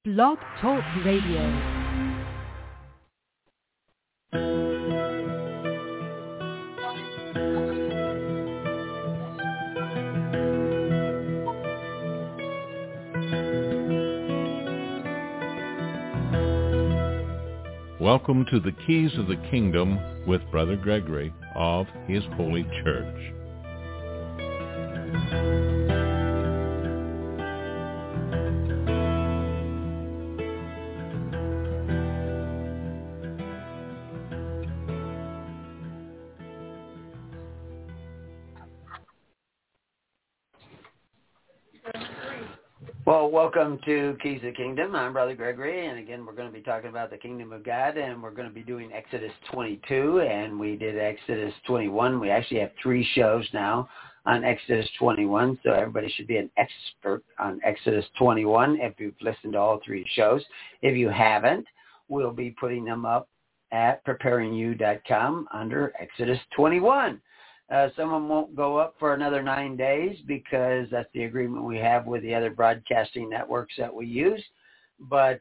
Blog Talk Radio. Welcome to the Keys of the Kingdom with Brother Gregory of His Holy Church. Well, welcome to Keys of the Kingdom. I'm Brother Gregory, and again, we're going to be talking about the Kingdom of God, and we're going to be doing Exodus 22, and we did Exodus 21. We actually have 3 shows now on Exodus 21, so everybody should be an expert on Exodus 21 if you've listened to all 3 shows. If you haven't, we'll be putting them up at preparingyou.com under Exodus 21. Some of them won't go up for another 9 days because that's the agreement we have with the other broadcasting networks that we use. But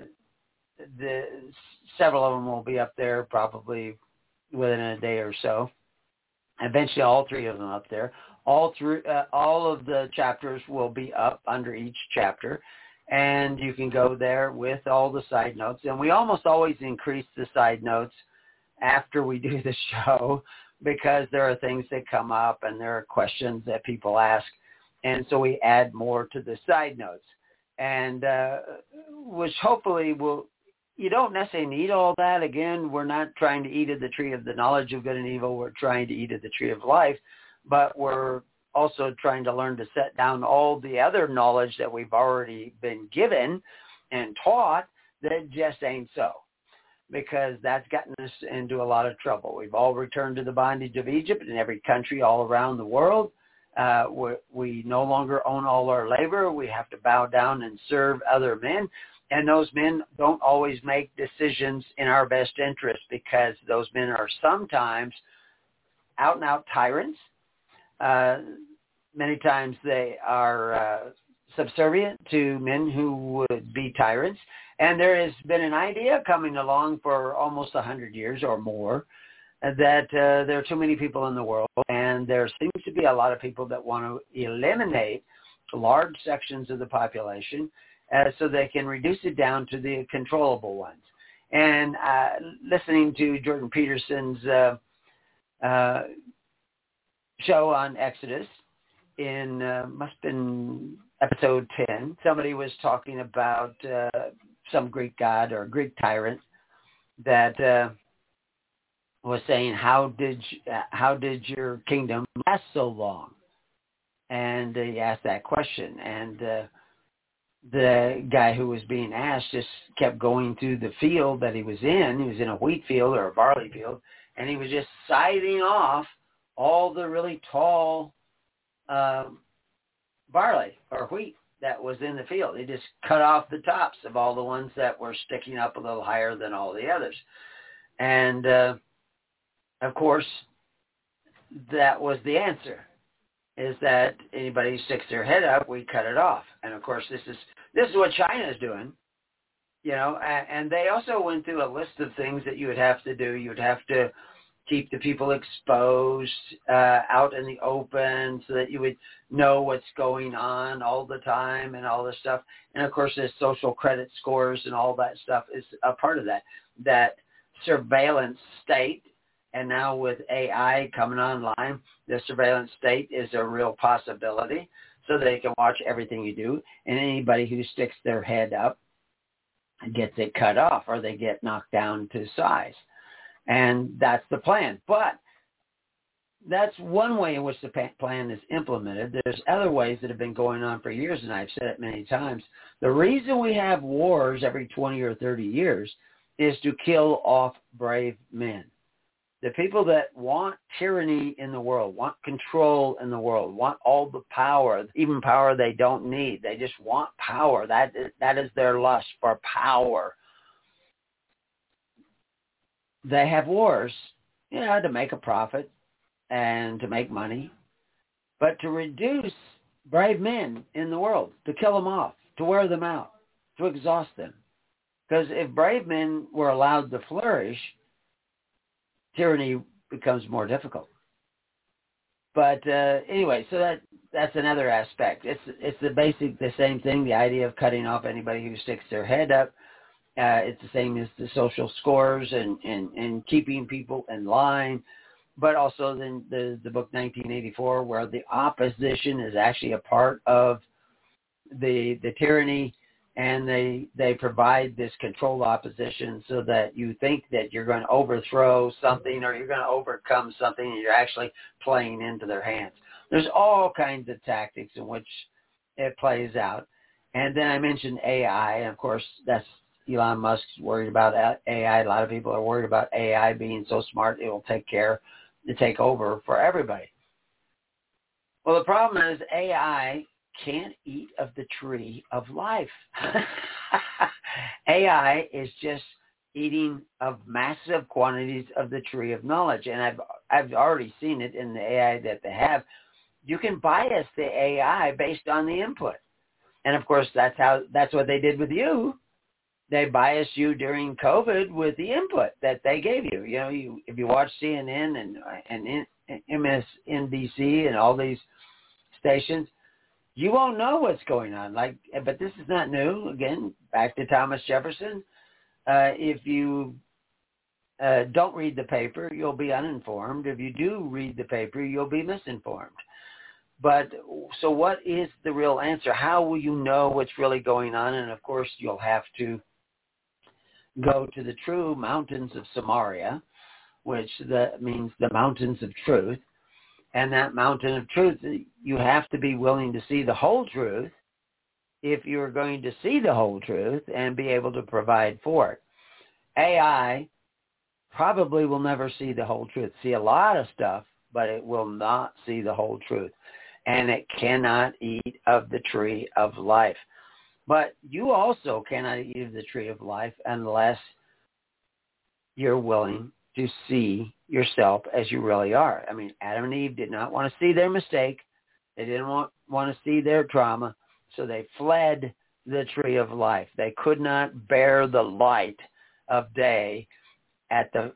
several of them will be up there probably within a day or so. Eventually, all 3 of them up there. All of the chapters will be up under each chapter, and you can go there with all the side notes. And we almost always increase the side notes after we do the show, because there are things that come up and there are questions that people ask. And so we add more to the side notes. And which hopefully you don't necessarily need all that. Again, we're not trying to eat of the tree of the knowledge of good and evil. We're trying to eat of the tree of life. But we're also trying to learn to set down all the other knowledge that we've already been given and taught that just ain't so, because that's gotten us into a lot of trouble. We've all returned to the bondage of Egypt in every country all around the world. We no longer own all our labor. We have to bow down and serve other men. And those men don't always make decisions in our best interest, because those men are sometimes out-and-out tyrants. Many times they are subservient to men who would be tyrants. And there has been an idea coming along for almost 100 years or more that there are too many people in the world, and there seems to be a lot of people that want to eliminate large sections of the population so they can reduce it down to the controllable ones. And listening to Jordan Peterson's show on Exodus in must have been episode 10, somebody was talking about some Greek god or Greek tyrant that was saying, how did your kingdom last so long? And he asked that question, and the guy who was being asked just kept going through the field that he was in. He was in a wheat field or a barley field, and he was just scything off all the really tall barley or wheat that was in the field. He just cut off the tops of all the ones that were sticking up a little higher than all the others. And, of course, that was the answer, is that anybody who sticks their head up, we cut it off. And, of course, this is what China is doing, you know, and they also went through a list of things that you would have to do. You would have to keep the people exposed out in the open so that you would know what's going on all the time and all this stuff. And, of course, the social credit scores and all that stuff is a part of that surveillance state. And now with AI coming online, the surveillance state is a real possibility, so they can watch everything you do. And anybody who sticks their head up gets it cut off, or they get knocked down to size. And that's the plan. But that's one way in which the plan is implemented. There's other ways that have been going on for years, and I've said it many times. The reason we have wars every 20 or 30 years is to kill off brave men. The people that want tyranny in the world, want control in the world, want all the power, even power they don't need. They just want power. That is their lust for power. They have wars, to make a profit and to make money, but to reduce brave men in the world, to kill them off, to wear them out. to exhaust them. Because if brave men were allowed to flourish, tyranny becomes more difficult. But anyway, so that's another aspect. It's the same thing, the idea of cutting off anybody who sticks their head up. It's the same as the social scores and keeping people in line. But also then the book 1984, where the opposition is actually a part of the tyranny, and they provide this controlled opposition so that you think that you're going to overthrow something or you're going to overcome something, and you're actually playing into their hands. There's all kinds of tactics in which it plays out. And then I mentioned AI, and of course that's Elon Musk's worried about AI. A lot of people are worried about AI being so smart it will take over for everybody. Well, the problem is AI can't eat of the tree of life. AI is just eating of massive quantities of the tree of knowledge, and I've already seen it in the AI that they have. You can bias the AI based on the input, and of course that's what they did with you. They biased you during COVID with the input that they gave you. You know, if you watch CNN and MSNBC and all these stations, you won't know what's going on. But this is not new. Again, back to Thomas Jefferson. If you don't read the paper, you'll be uninformed. If you do read the paper, you'll be misinformed. But so what is the real answer? How will you know what's really going on? And of course, you'll have to go to the true mountains of Samaria, which means the mountains of truth. And that mountain of truth, you have to be willing to see the whole truth if you're going to see the whole truth and be able to provide for it. AI probably will never see the whole truth. See a lot of stuff, but it will not see the whole truth. And it cannot eat of the tree of life. But you also cannot eat of the tree of life unless you're willing to see yourself as you really are. I mean, Adam and Eve did not want to see their mistake. They didn't want to see their trauma, so they fled the tree of life. They could not bear the light of day at the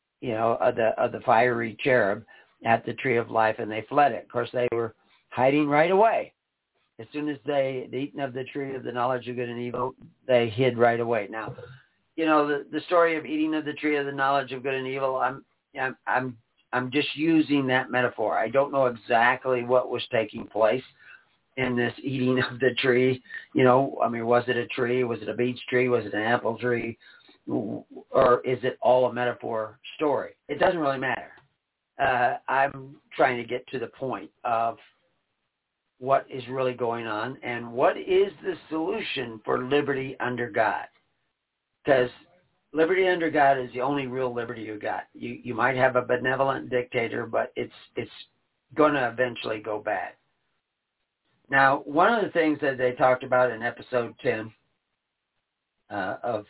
fiery cherub at the tree of life, and they fled it. Of course, they were hiding right away. As soon as they had eaten of the tree of the knowledge of good and evil, they hid right away. Now, you know, the story of eating of the tree of the knowledge of good and evil, I'm just using that metaphor. I don't know exactly what was taking place in this eating of the tree. You know, I mean, was it a tree? Was it a beech tree? Was it an apple tree? Or is it all a metaphor story? It doesn't really matter. I'm trying to get to the point of what is really going on and what is the solution for liberty under God. Because liberty under God is the only real liberty you got. You might have a benevolent dictator, but it's going to eventually go bad. Now, one of the things that they talked about in episode 10 I'm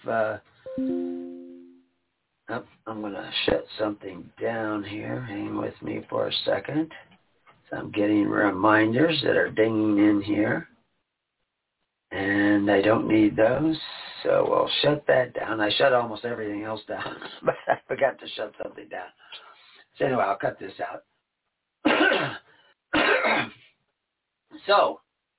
going to shut something down here. Hang with me for a second. So I'm getting reminders that are dinging in here. And I don't need those, so we'll shut that down. I shut almost everything else down, but I forgot to shut something down. So anyway, I'll cut this out. So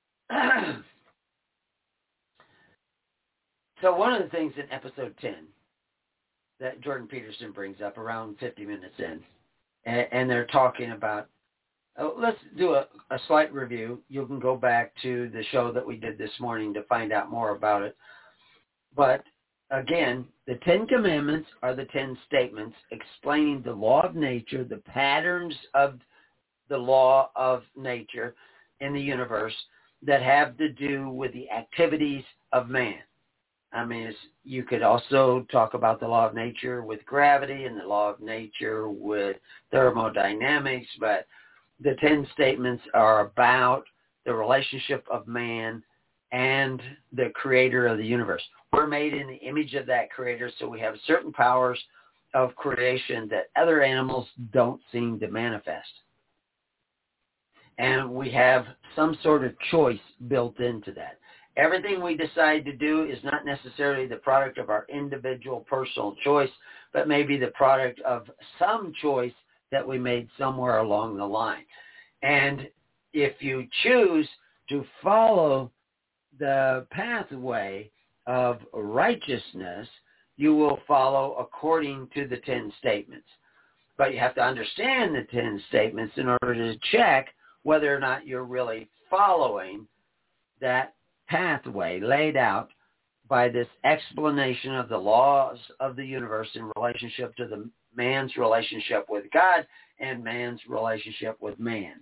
one of the things in episode 10 that Jordan Peterson brings up around 50 minutes in, and they're talking about, let's do a slight review. You can go back to the show that we did this morning to find out more about it. But again, the 10 Commandments are the 10 statements explaining the law of nature, the patterns of the law of nature in the universe that have to do with the activities of man. I mean, you could also talk about the law of nature with gravity and the law of nature with thermodynamics, but the 10 statements are about the relationship of man and the creator of the universe. We're made in the image of that creator, so we have certain powers of creation that other animals don't seem to manifest. And we have some sort of choice built into that. Everything we decide to do is not necessarily the product of our individual personal choice, but maybe the product of some choice that we made somewhere along the line. And if you choose to follow the pathway of righteousness, you will follow according to the 10 statements. But you have to understand the 10 statements in order to check whether or not you're really following that pathway laid out by this explanation of the laws of the universe in relationship to the man's relationship with God and man's relationship with man.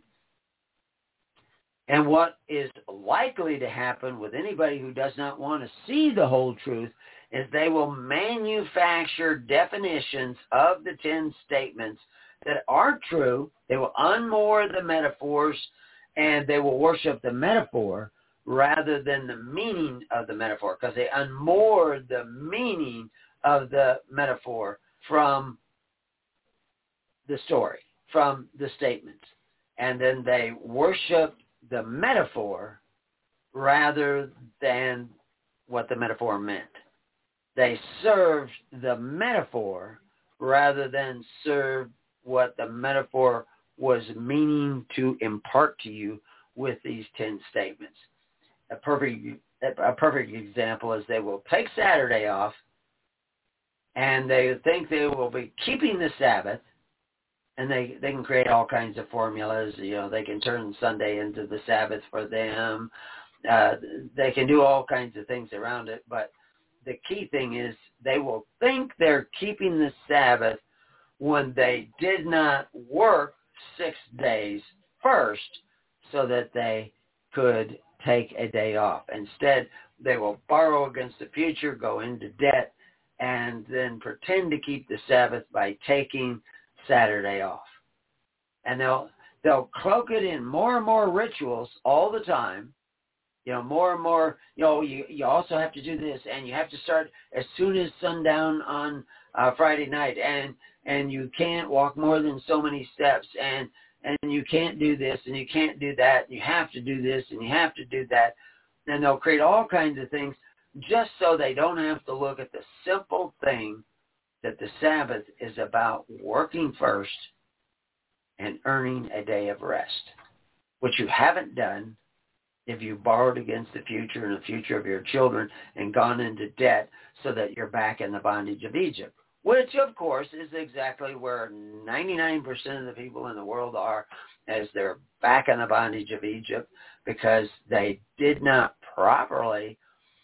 And what is likely to happen with anybody who does not want to see the whole truth is they will manufacture definitions of the 10 statements that aren't true. They will unmoor the metaphors, and they will worship the metaphor rather than the meaning of the metaphor, because they unmoor the meaning of the metaphor from the story, from the statements. And then they worship the metaphor rather than what the metaphor meant. They served the metaphor rather than serve what the metaphor was meaning to impart to you with these 10 statements. A perfect example is they will take Saturday off, and they think they will be keeping the Sabbath, and they can create all kinds of formulas. You know, they can turn Sunday into the Sabbath for them. They can do all kinds of things around it, but the key thing is they will think they're keeping the Sabbath when they did not work 6 days first so that they could take a day off. Instead, they will borrow against the future, go into debt, and then pretend to keep the Sabbath by taking Saturday off. And they'll cloak it in more and more rituals all the time. You know, more and more, you know, you also have to do this, and you have to start as soon as sundown on Friday night, and you can't walk more than so many steps, and you can't do this, and you can't do that, and you have to do this, and you have to do that. And they'll create all kinds of things just so they don't have to look at the simple thing that the Sabbath is about working first and earning a day of rest, which you haven't done if you borrowed against the future and the future of your children and gone into debt so that you're back in the bondage of Egypt, which, of course, is exactly where 99% of the people in the world are, as they're back in the bondage of Egypt because they did not properly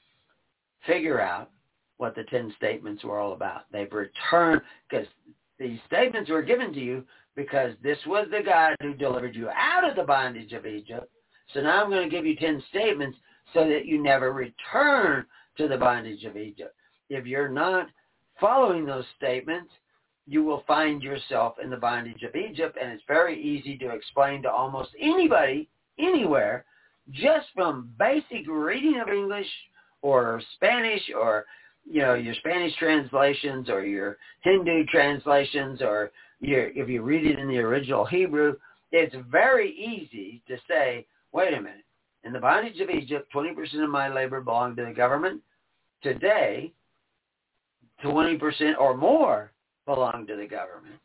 figure out what the 10 statements were all about. They've returned, because these statements were given to you because this was the God who delivered you out of the bondage of Egypt. So now I'm going to give you 10 statements so that you never return to the bondage of Egypt. If you're not following those statements, you will find yourself in the bondage of Egypt, and it's very easy to explain to almost anybody, anywhere, just from basic reading of English or Spanish, or your Spanish translations or your Hindu translations, or if you read it in the original Hebrew. It's very easy to say, wait a minute, in the bondage of Egypt, 20% of my labor belonged to the government. Today, 20% or more belong to the government.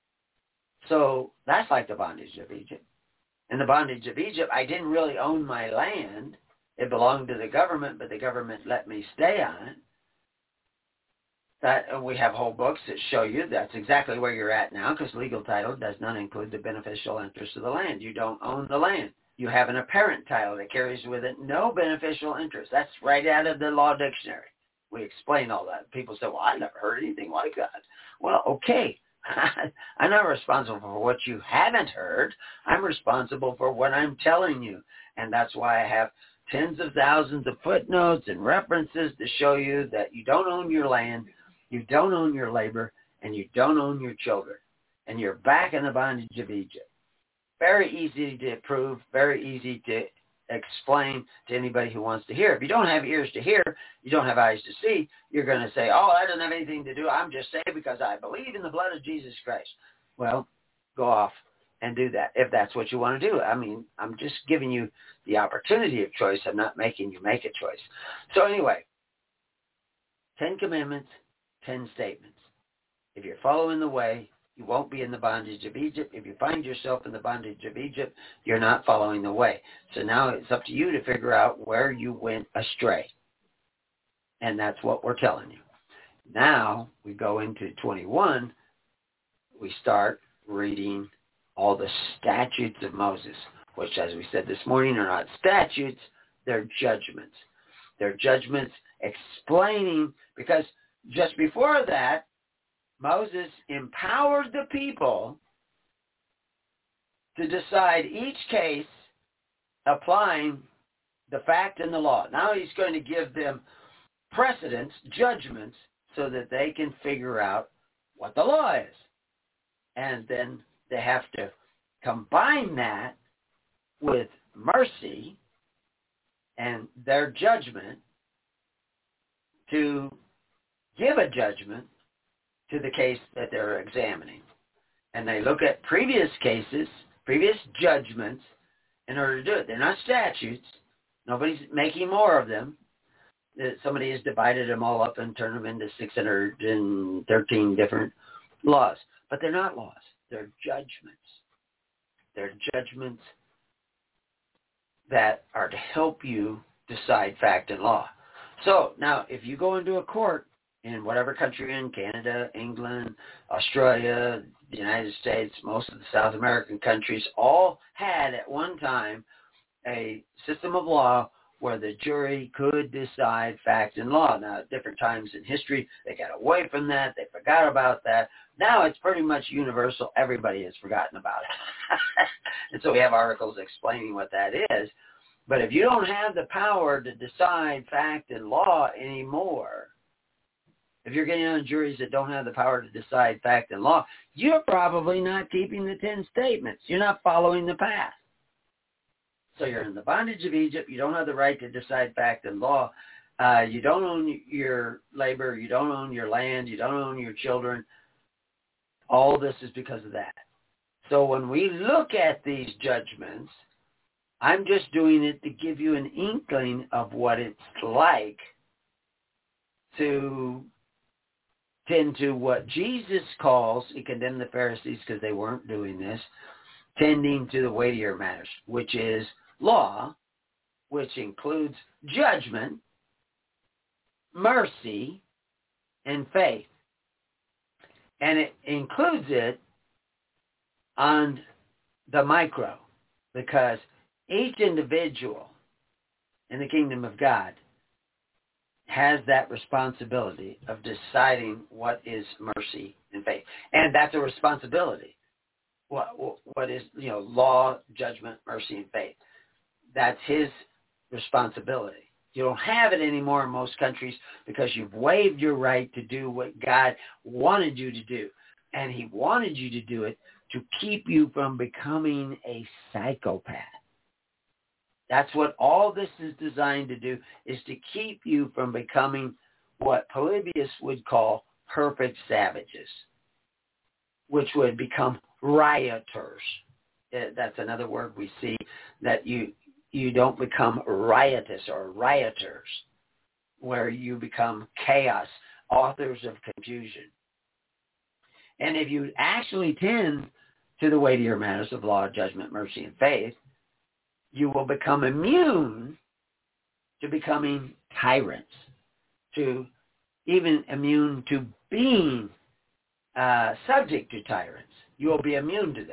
So that's like the bondage of Egypt. In the bondage of Egypt, I didn't really own my land. It belonged to the government, but the government let me stay on it. We have whole books that show you that's exactly where you're at now, because legal title does not include the beneficial interest of the land. You don't own the land. You have an apparent title that carries with it no beneficial interest. That's right out of the law dictionary. We explain all that. People say, well, I never heard anything like that. Well, okay. I'm not responsible for what you haven't heard. I'm responsible for what I'm telling you. And that's why I have tens of thousands of footnotes and references to show you that you don't own your land, you don't own your labor, and you don't own your children. And you're back in the bondage of Egypt. Very easy to prove, very easy to explain to anybody who wants to hear. If you don't have ears to hear, you don't have eyes to see, you're going to say, oh, that doesn't have anything to do. I'm just saved because I believe in the blood of Jesus Christ. Well, go off and do that if that's what you want to do. I mean, I'm just giving you the opportunity of choice. I'm not making you make a choice. So anyway, 10 commandments, 10 statements. If you're following the way, you won't be in the bondage of Egypt. If you find yourself in the bondage of Egypt, you're not following the way. So now it's up to you to figure out where you went astray. And that's what we're telling you. Now we go into 21. We start reading all the statutes of Moses, which, as we said this morning, are not statutes, they're judgments. They're judgments explaining, because just before that, Moses empowered the people to decide each case applying the fact and the law. Now he's going to give them precedents, judgments, so that they can figure out what the law is. And then they have to combine that with mercy and their judgment to give a judgment to the case that they're examining. And they look at previous cases, previous judgments, in order to do it. They're not statutes. Nobody's making more of them. Somebody has divided them all up and turned them into 613 different laws. But they're not laws. They're judgments. They're judgments that are to help you decide fact and law. So now, if you go into a court in whatever country you're in, Canada, England, Australia, the United States, most of the South American countries, all had at one time a system of law where the jury could decide fact and law. Now, at different times in history, they got away from that. They forgot about that. Now it's pretty much universal. Everybody has forgotten about it. And so we have articles explaining what that is. But if you don't have the power to decide fact and law anymore, if you're getting on juries that don't have the power to decide fact and law, you're probably not keeping the 10 statements. You're not following the path. So you're in the bondage of Egypt. You don't have the right to decide fact and law. You don't own your labor. You don't own your land. You don't own your children. All this is because of that. So when we look at these judgments, I'm just doing it to give you an inkling of what it's like to tend to what Jesus calls, he condemned the Pharisees because they weren't doing this, tending to the weightier matters, which is law, which includes judgment, mercy, and faith. And it includes it on the micro, because each individual in the kingdom of God has that responsibility of deciding what is mercy and faith. And that's a responsibility. What is, law, judgment, mercy, and faith. That's his responsibility. You don't have it anymore in most countries because you've waived your right to do what God wanted you to do. And he wanted you to do it to keep you from becoming a psychopath. That's what all this is designed to do, is to keep you from becoming what Polybius would call perfect savages, which would become rioters. That's another word we see, that you don't become riotous or rioters, where you become chaos, authors of confusion. And if you actually tend to the weightier matters of law, judgment, mercy, and faith, you will become immune to becoming tyrants, to even immune to being subject to tyrants. You will be immune to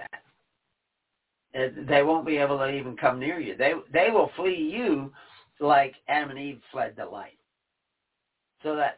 that. They won't be able to even come near you. They will flee you like Adam and Eve fled the light. So that's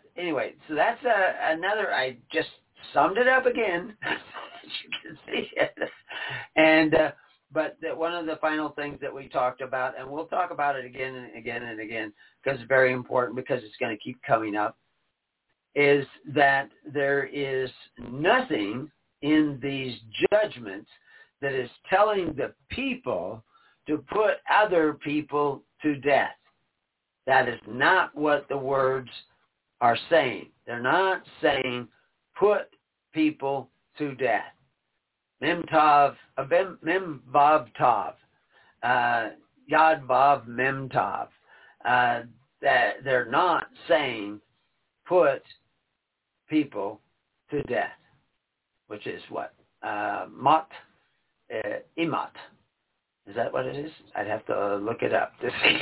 another, I just summed it up again, as you can see it. And but one of the final things that we talked about, and we'll talk about it again and again and again, because it's very important, because it's going to keep coming up, is that there is nothing in these judgments that is telling the people to put other people to death. That is not what the words are saying. They're not saying put people to death. Mem Tav, Mem Vav Tav, Yad Vav Mem Tav. That they're not saying put people to death, which is what? Mot, Imat. Is that what it is? I'd have to look it up to see.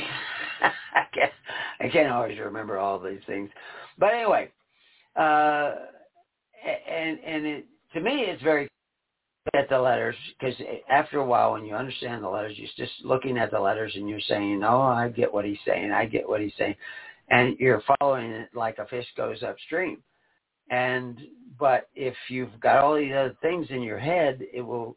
I can't always remember all these things. But anyway, and it, to me, it's very at the letters, because after a while, when you understand the letters, you're just looking at the letters and you're saying, "Oh, I get what he's saying. I get what he's saying," and you're following it like a fish goes upstream. But if you've got all these other things in your head, it will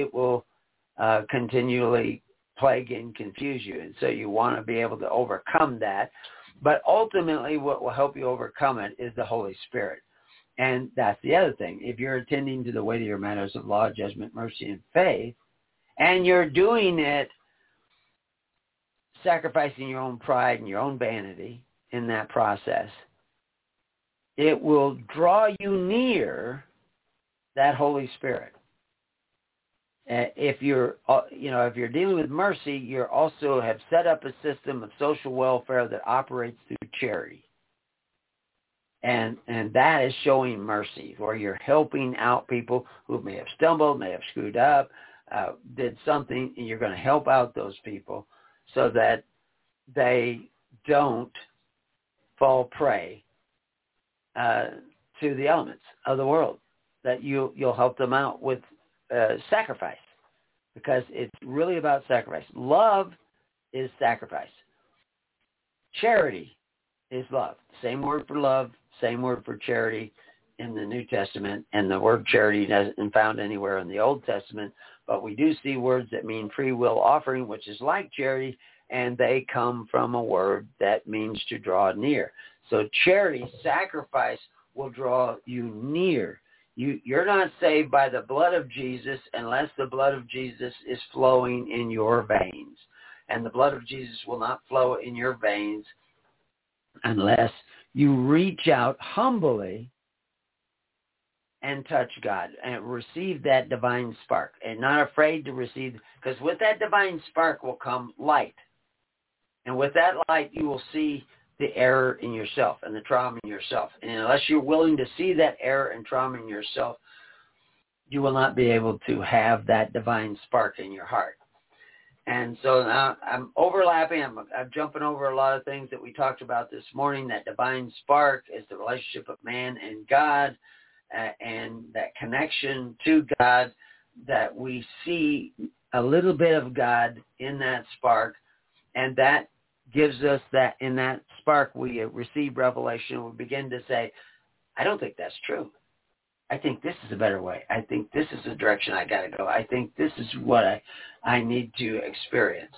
continually plague and confuse you, and so you want to be able to overcome that. But ultimately, what will help you overcome it is the Holy Spirit. And that's the other thing. If you're attending to the weightier matters of law, judgment, mercy, and faith, and you're doing it sacrificing your own pride and your own vanity in that process, it will draw you near that Holy Spirit. If you're dealing with mercy, you also have set up a system of social welfare that operates through charity. And that is showing mercy, where you're helping out people who may have stumbled, may have screwed up, did something, and you're going to help out those people so that they don't fall prey to the elements of the world, that you'll help them out with sacrifice, because it's really about sacrifice. Love is sacrifice. Charity is love. Same word for love, same word for charity in the New Testament, and the word charity isn't found anywhere in the Old Testament, but we do see words that mean free will offering, which is like charity, and they come from a word that means to draw near. So charity, sacrifice, will draw you near. You're not saved by the blood of Jesus unless the blood of Jesus is flowing in your veins. And the blood of Jesus will not flow in your veins unless you reach out humbly and touch God and receive that divine spark, and not afraid to receive, because with that divine spark will come light. And with that light, you will see the error in yourself and the trauma in yourself. And unless you're willing to see that error and trauma in yourself, you will not be able to have that divine spark in your heart. And so now I'm overlapping. I'm jumping over a lot of things that we talked about this morning. That divine spark is the relationship of man and God, and that connection to God, that we see a little bit of God in that spark, and that gives us that, in that spark we receive revelation. We begin to say, I don't think that's true. I think this is a better way. I think this is the direction I got to go. I think this is what I need to experience.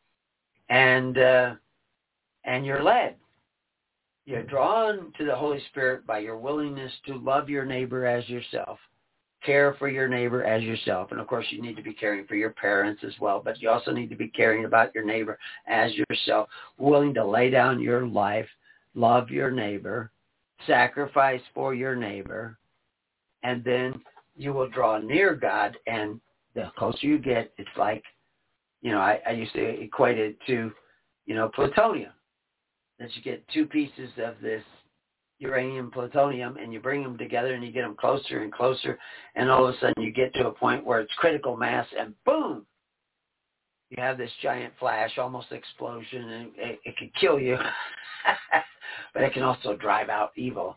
And you're led. You're drawn to the Holy Spirit by your willingness to love your neighbor as yourself, care for your neighbor as yourself. And, of course, you need to be caring for your parents as well, but you also need to be caring about your neighbor as yourself, willing to lay down your life, love your neighbor, sacrifice for your neighbor, and then you will draw near God. And the closer you get, it's like, I used to equate it to, plutonium. That you get two pieces of this uranium plutonium, and you bring them together and you get them closer and closer, and all of a sudden you get to a point where it's critical mass, and boom, you have this giant flash, almost explosion, and it can kill you, but it can also drive out evil.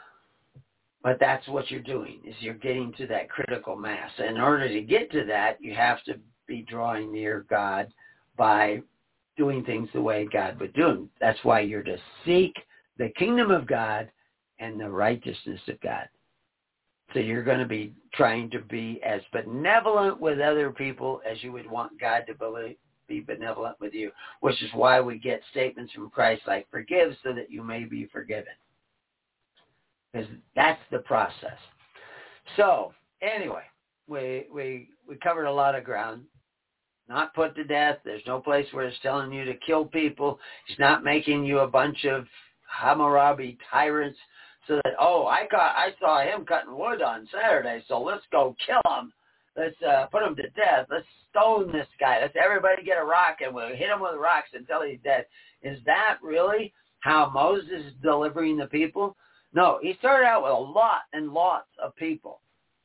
But that's what you're doing, is you're getting to that critical mass. And in order to get to that, you have to be drawing near God by doing things the way God would do them. That's why you're to seek the kingdom of God and the righteousness of God. So you're going to be trying to be as benevolent with other people as you would want God to be benevolent with you, which is why we get statements from Christ like, forgive so that you may be forgiven. Because that's the process. So anyway, we covered a lot of ground. Not put to death. There's no place where it's telling you to kill people. It's not making you a bunch of Hammurabi tyrants so that, I saw him cutting wood on Saturday, so let's go kill him. Let's put him to death. Let's stone this guy. Let's everybody get a rock and we'll hit him with rocks until he's dead. Is that really how Moses is delivering the people? No, he started out with a lot and lots of people.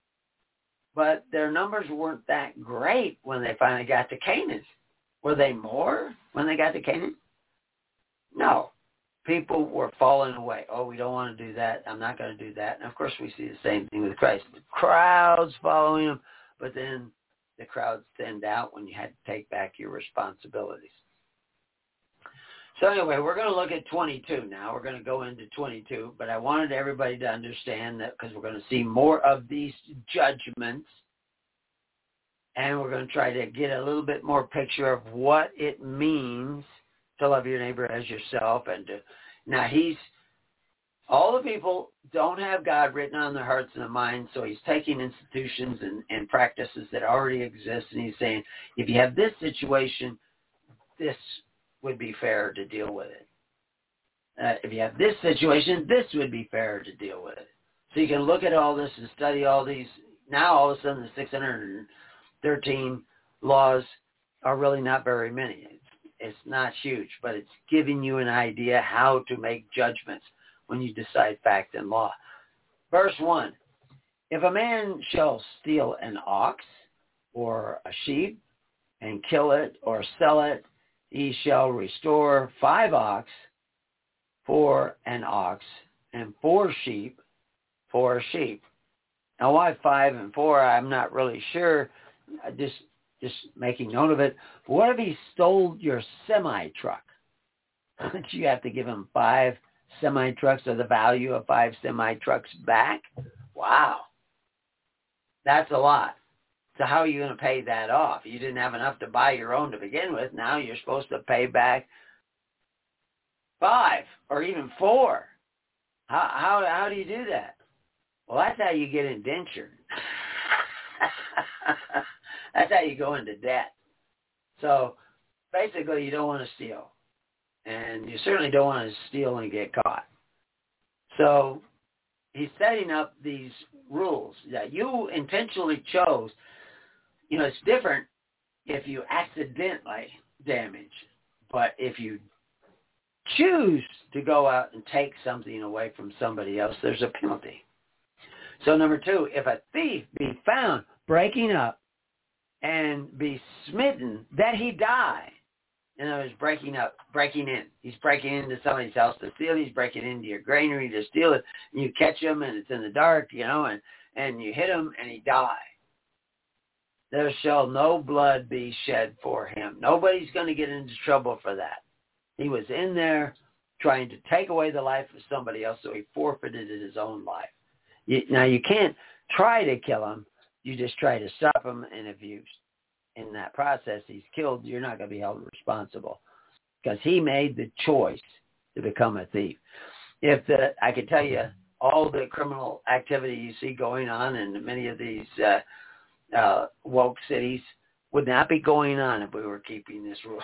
But their numbers weren't that great when they finally got to Canaan. Were they more when they got to Canaan? No. People were falling away. Oh, we don't want to do that. I'm not going to do that. And, of course, we see the same thing with Christ. The crowds following him, but then the crowds thinned out when you had to take back your responsibilities. So anyway, we're going to look at 22 now. We're going to go into 22, but I wanted everybody to understand that because we're going to see more of these judgments, and we're going to try to get a little bit more picture of what it means to love your neighbor as yourself. And now all the people don't have God written on their hearts and their minds, so he's taking institutions and practices that already exist, and he's saying, if you have this situation, this would be fair to deal with it. If you have this situation, this would be fair to deal with it. So you can look at all this and study all these. Now all of a sudden the 613 laws are really not very many. It's not huge, but it's giving you an idea how to make judgments when you decide fact and law. Verse 1, if a man shall steal an ox or a sheep and kill it or sell it, he shall restore 5 ox for an ox and 4 sheep for a sheep. Now, why 5 and 4? I'm not really sure. Just making note of it. But what if he stole your semi-truck? You have to give him 5 semi-trucks or the value of 5 semi-trucks back? Wow. That's a lot. So how are you going to pay that off? You didn't have enough to buy your own to begin with. Now you're supposed to pay back 5 or even 4. How do you do that? Well, that's how you get indentured. That's how you go into debt. So basically you don't want to steal. And you certainly don't want to steal and get caught. So he's setting up these rules that you intentionally chose. You know, it's different if you accidentally damage. But if you choose to go out and take something away from somebody else, there's a penalty. So number 2, if a thief be found breaking up and be smitten, that he die. In other words, breaking in. He's breaking into somebody's house to steal. He's breaking into your granary to steal it. And you catch him, and it's in the dark, and you hit him, and he die. There shall no blood be shed for him. Nobody's going to get into trouble for that. He was in there trying to take away the life of somebody else, so he forfeited his own life. Now, you can't try to kill him. You just try to stop him, and if you, in that process, he's killed, you're not going to be held responsible because he made the choice to become a thief. I could tell you all the criminal activity you see going on in many of these woke cities would not be going on if we were keeping this rule.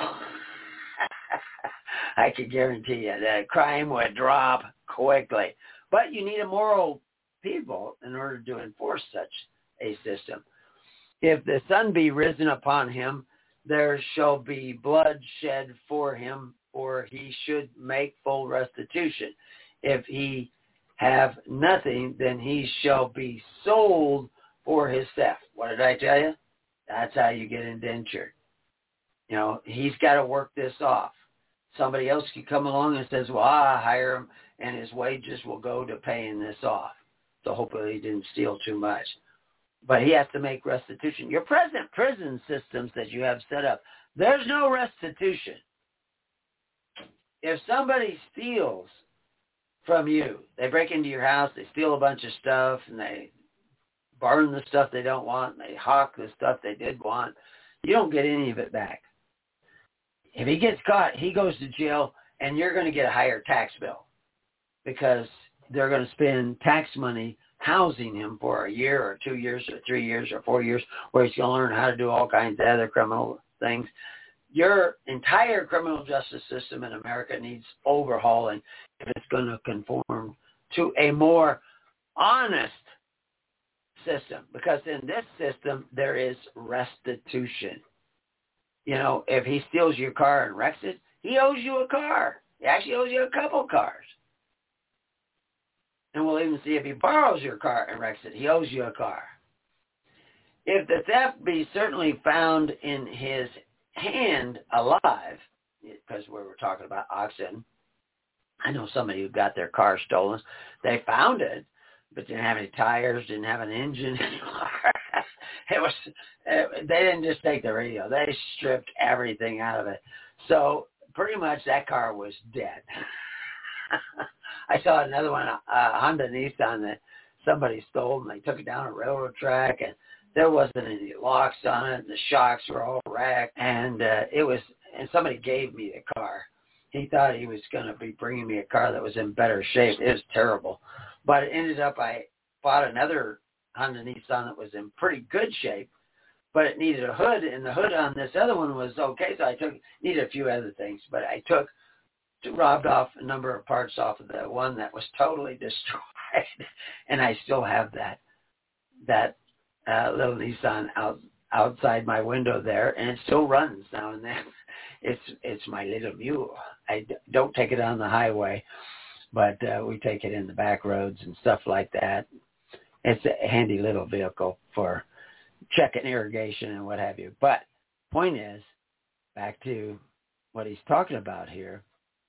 I can guarantee you that crime would drop quickly. But you need a moral people in order to enforce such a system. If the sun be risen upon him, there shall be blood shed for him, or he should make full restitution. If he have nothing, then he shall be sold for his theft. What did I tell you? That's how you get indentured. He's got to work this off. Somebody else can come along and says, well, I hire him, and his wages will go to paying this off. So hopefully he didn't steal too much. But he has to make restitution. Your present prison systems that you have set up, there's no restitution. If somebody steals from you, they break into your house, they steal a bunch of stuff, and they burn the stuff they don't want, and they hawk the stuff they did want, you don't get any of it back. If he gets caught, he goes to jail, and you're going to get a higher tax bill because they're going to spend tax money housing him for a year or 2 years or 3 years or 4 years where he's going to learn how to do all kinds of other criminal things. Your entire criminal justice system in America needs overhauling if it's going to conform to a more honest system, because in this system there is restitution. You know, if he steals your car and wrecks it, he owes you a car. He actually owes you a couple cars. And we'll even see if he borrows your car and wrecks it, he owes you a car. If the theft be certainly found in his hand alive, because we were talking about oxen, I know somebody who got their car stolen. They found it, but didn't have any tires, didn't have an engine anymore. They didn't just take the radio. They stripped everything out of it. So pretty much that car was dead. I saw another one, a Honda Nissan that somebody stole, and they took it down a railroad track, and there wasn't any locks on it, and the shocks were all wrecked, and and somebody gave me the car. He thought he was going to be bringing me a car that was in better shape. It was terrible. But it ended up I bought another Honda Nissan that was in pretty good shape, but it needed a hood, and the hood on this other one was okay, so needed a few other things. But I robbed off a number of parts off of the one that was totally destroyed, and I still have that little Nissan outside my window there, and it still runs now and then. It's my little mule. I don't take it on the highway, but we take it in the back roads and stuff like that. It's a handy little vehicle for checking irrigation and what have you. But point is, back to what he's talking about here,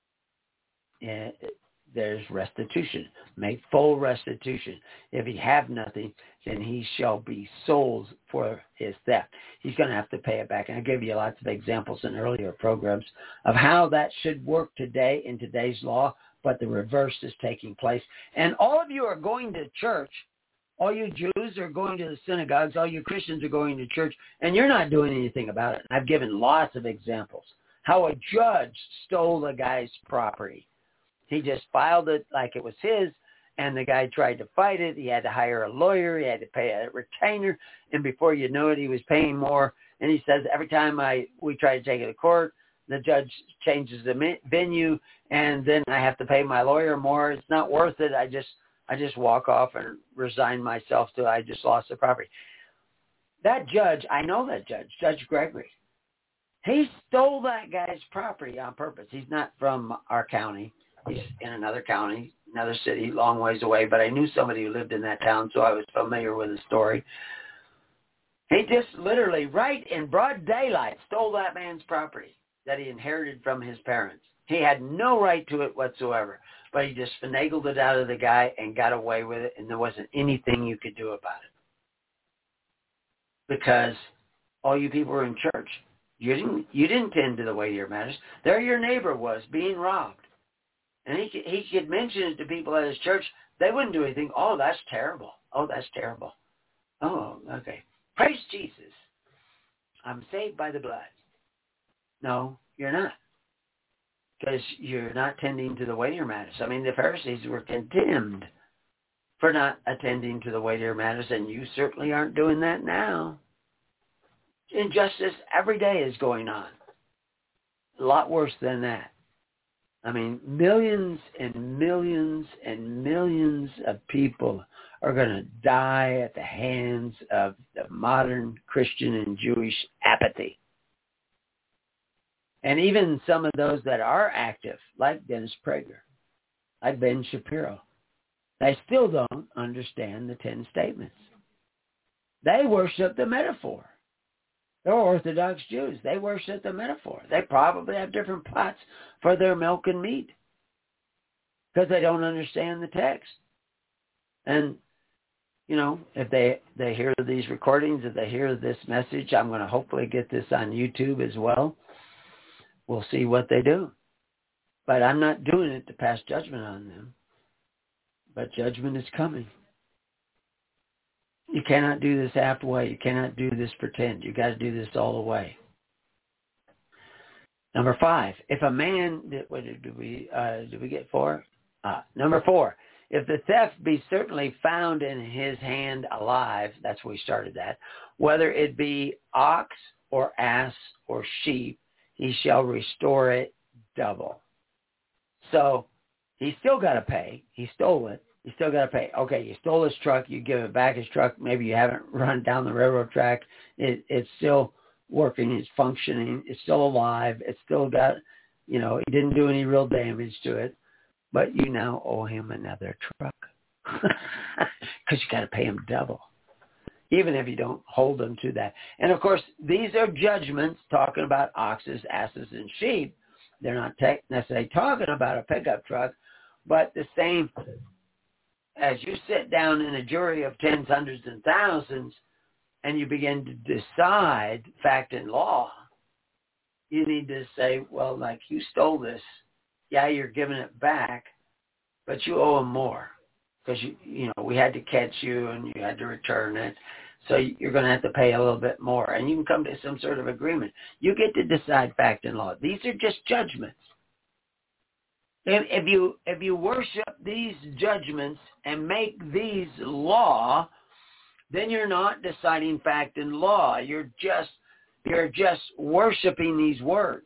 there's restitution. Make full restitution. If he have nothing, then he shall be sold for his theft. He's going to have to pay it back. And I gave you lots of examples in earlier programs of how that should work today in today's law, but the reverse is taking place. And all of you are going to church. All you Jews are going to the synagogues. All you Christians are going to church, and you're not doing anything about it. I've given lots of examples how a judge stole a guy's property. He just filed it like it was his, and the guy tried to fight it. He had to hire a lawyer. He had to pay a retainer, and before you know it, he was paying more. And he says, every time we try to take it to court, the judge changes the venue, and then I have to pay my lawyer more. It's not worth it. I just walk off and resign myself to I just lost the property. That judge, I know that judge, Judge Gregory. He stole that guy's property on purpose. He's not from our county. He's in another county, another city, long ways away, but I knew somebody who lived in that town, so I was familiar with the story. He just literally, right in broad daylight, stole that man's property that he inherited from his parents. He had no right to it whatsoever, but he just finagled it out of the guy and got away with it, and there wasn't anything you could do about it. Because all you people were in church. You didn't tend to the weightier matters. There your neighbor was being robbed. And he could mention it to people at his church. They wouldn't do anything. Oh, that's terrible. Oh, that's terrible. Oh, okay. Praise Jesus. I'm saved by the blood. No, you're not. Because you're not tending to the weightier matters. I mean, the Pharisees were condemned for not attending to the weightier matters, and you certainly aren't doing that now. Injustice every day is going on. A lot worse than that. I mean, millions and millions and millions of people are going to die at the hands of the modern Christian and Jewish apathy. And even some of those that are active, like Dennis Prager, like Ben Shapiro, they still don't understand the 10 statements. They worship the metaphor. They're Orthodox Jews. They worship the metaphor. They probably have different pots for their milk and meat because they don't understand the text. And, you know, if they hear these recordings, if they hear this message, I'm going to hopefully get this on YouTube as well. We'll see what they do. But I'm not doing it to pass judgment on them. But judgment is coming. You cannot do this halfway. You cannot do this pretend. You got to do this all the way. Number 5, if a man, what did we get 4? Number 4, if the theft be certainly found in his hand alive, that's where we started that, whether it be ox or ass or sheep, he shall restore it double. So he still got to pay. He stole it. You still got to pay. Okay, you stole his truck. You give it back his truck. Maybe you haven't run down the railroad track. It's still working. It's functioning. It's still alive. It's still got, he didn't do any real damage to it. But you now owe him another truck because you got to pay him double, even if you don't hold him to that. And, of course, these are judgments talking about oxes, asses, and sheep. They're not necessarily talking about a pickup truck, but the same as you sit down in a jury of tens, hundreds, and thousands, and you begin to decide fact and law, you need to say, well, like, you stole this. Yeah, you're giving it back, but you owe him more because, we had to catch you and you had to return it. So you're going to have to pay a little bit more, and you can come to some sort of agreement. You get to decide fact and law. These are just judgments. If you worship these judgments and make these law, then you're not deciding fact and law. You're just worshiping these words.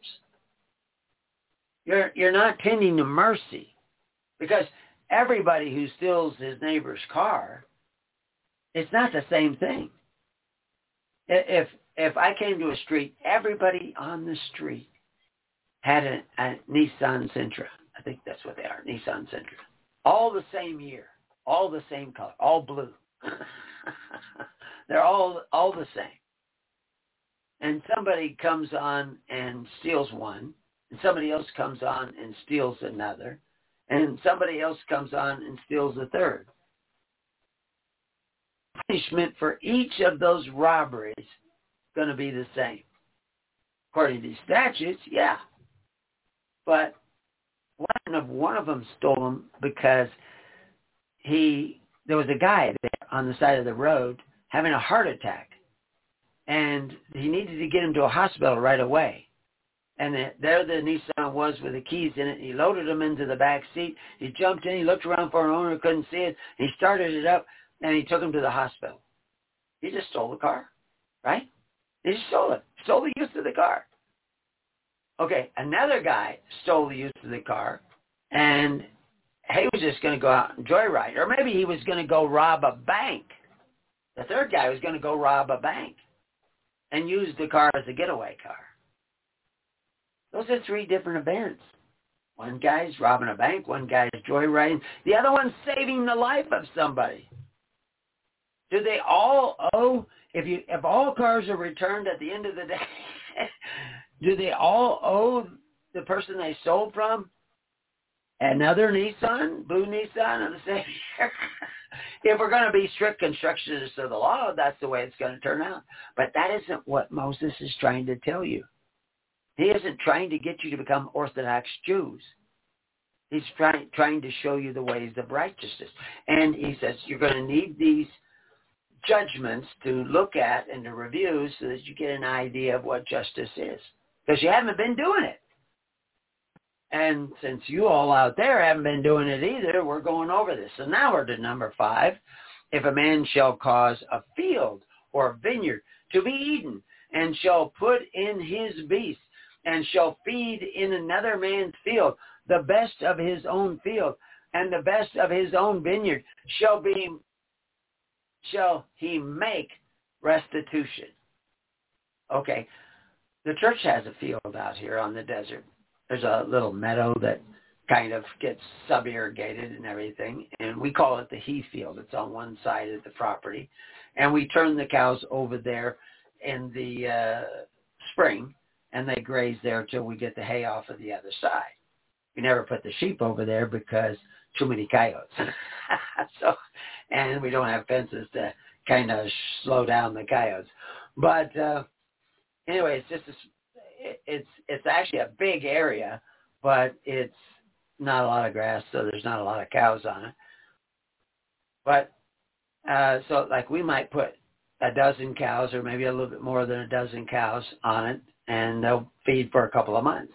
You're not tending to mercy, because everybody who steals his neighbor's car, it's not the same thing. If I came to a street, everybody on the street had a Nissan Sentra. I think that's what they are, Nissan Sentra. All the same year, all the same color, all blue. They're all the same. And somebody comes on and steals one, and somebody else comes on and steals another, and somebody else comes on and steals a third. Punishment for each of those robberies is going to be the same. According to these statutes, yeah. But one of them stole them because there was a guy there on the side of the road having a heart attack, and he needed to get him to a hospital right away. And there the Nissan was with the keys in it. He loaded them into the back seat. He jumped in. He looked around for an owner, couldn't see it. He started it up, and he took him to the hospital. He just stole the car, right? He just stole it. Stole the use of the car. Okay, another guy stole the use of the car, and he was just going to go out and joyride. Or maybe he was going to go rob a bank. The third guy was going to go rob a bank and use the car as a getaway car. Those are three different events. One guy's robbing a bank, one guy's joyriding, the other one's saving the life of somebody. Do they all owe, if all cars are returned at the end of the day, do they all owe the person they sold from another Nissan, blue Nissan of the same year? If we're going to be strict constructionists of the law, that's the way it's going to turn out. But that isn't what Moses is trying to tell you. He isn't trying to get you to become Orthodox Jews. He's trying to show you the ways of righteousness. And he says you're going to need these judgments to look at and to review so that you get an idea of what justice is. Because you haven't been doing it. And since you all out there haven't been doing it either, we're going over this. So now we're to number 5. If a man shall cause a field or a vineyard to be eaten, and shall put in his beast, and shall feed in another man's field, the best of his own field, and the best of his own vineyard, shall he make restitution. Okay, the church has a field out here on the desert. There's a little meadow that kind of gets sub-irrigated and everything, and we call it the he field. It's on one side of the property, and we turn the cows over there in the spring, and they graze there till we get the hay off of the other side. We never put the sheep over there because too many coyotes. And we don't have fences to kind of slow down the coyotes. But anyway, it's actually a big area, but it's not a lot of grass, so there's not a lot of cows on it. But so like we might put a dozen cows or maybe a little bit more than a dozen cows on it, and they'll feed for a couple of months.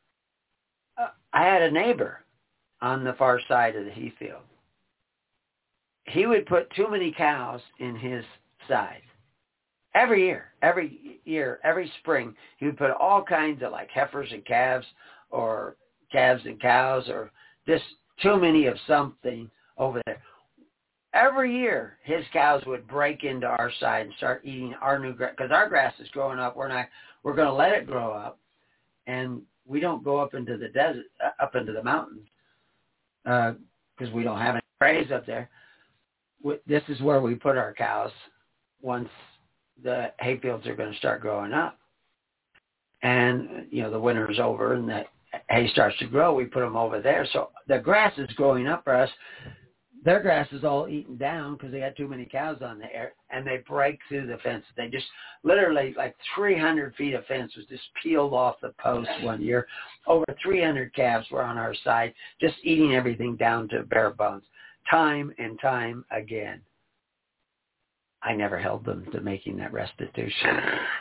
I had a neighbor on the far side of the he field. He would put too many cows in his side. Every year, every spring, he would put all kinds of like heifers and calves or calves and cows or just too many of something over there. Every year, his cows would break into our side and start eating our new grass, because our grass is growing up. We're going to let it grow up, and we don't go up into the desert, up into the mountains, because we don't have any graze up there. This is where we put our cows once the hay fields are going to start growing up. And, the winter is over and the hay starts to grow, we put them over there. So the grass is growing up for us. Their grass is all eaten down because they got too many cows on there, and they break through the fence. They just literally, like 300 feet of fence was just peeled off the post one year. Over 300 calves were on our side, just eating everything down to bare bones, time and time again. I never held them to making that restitution.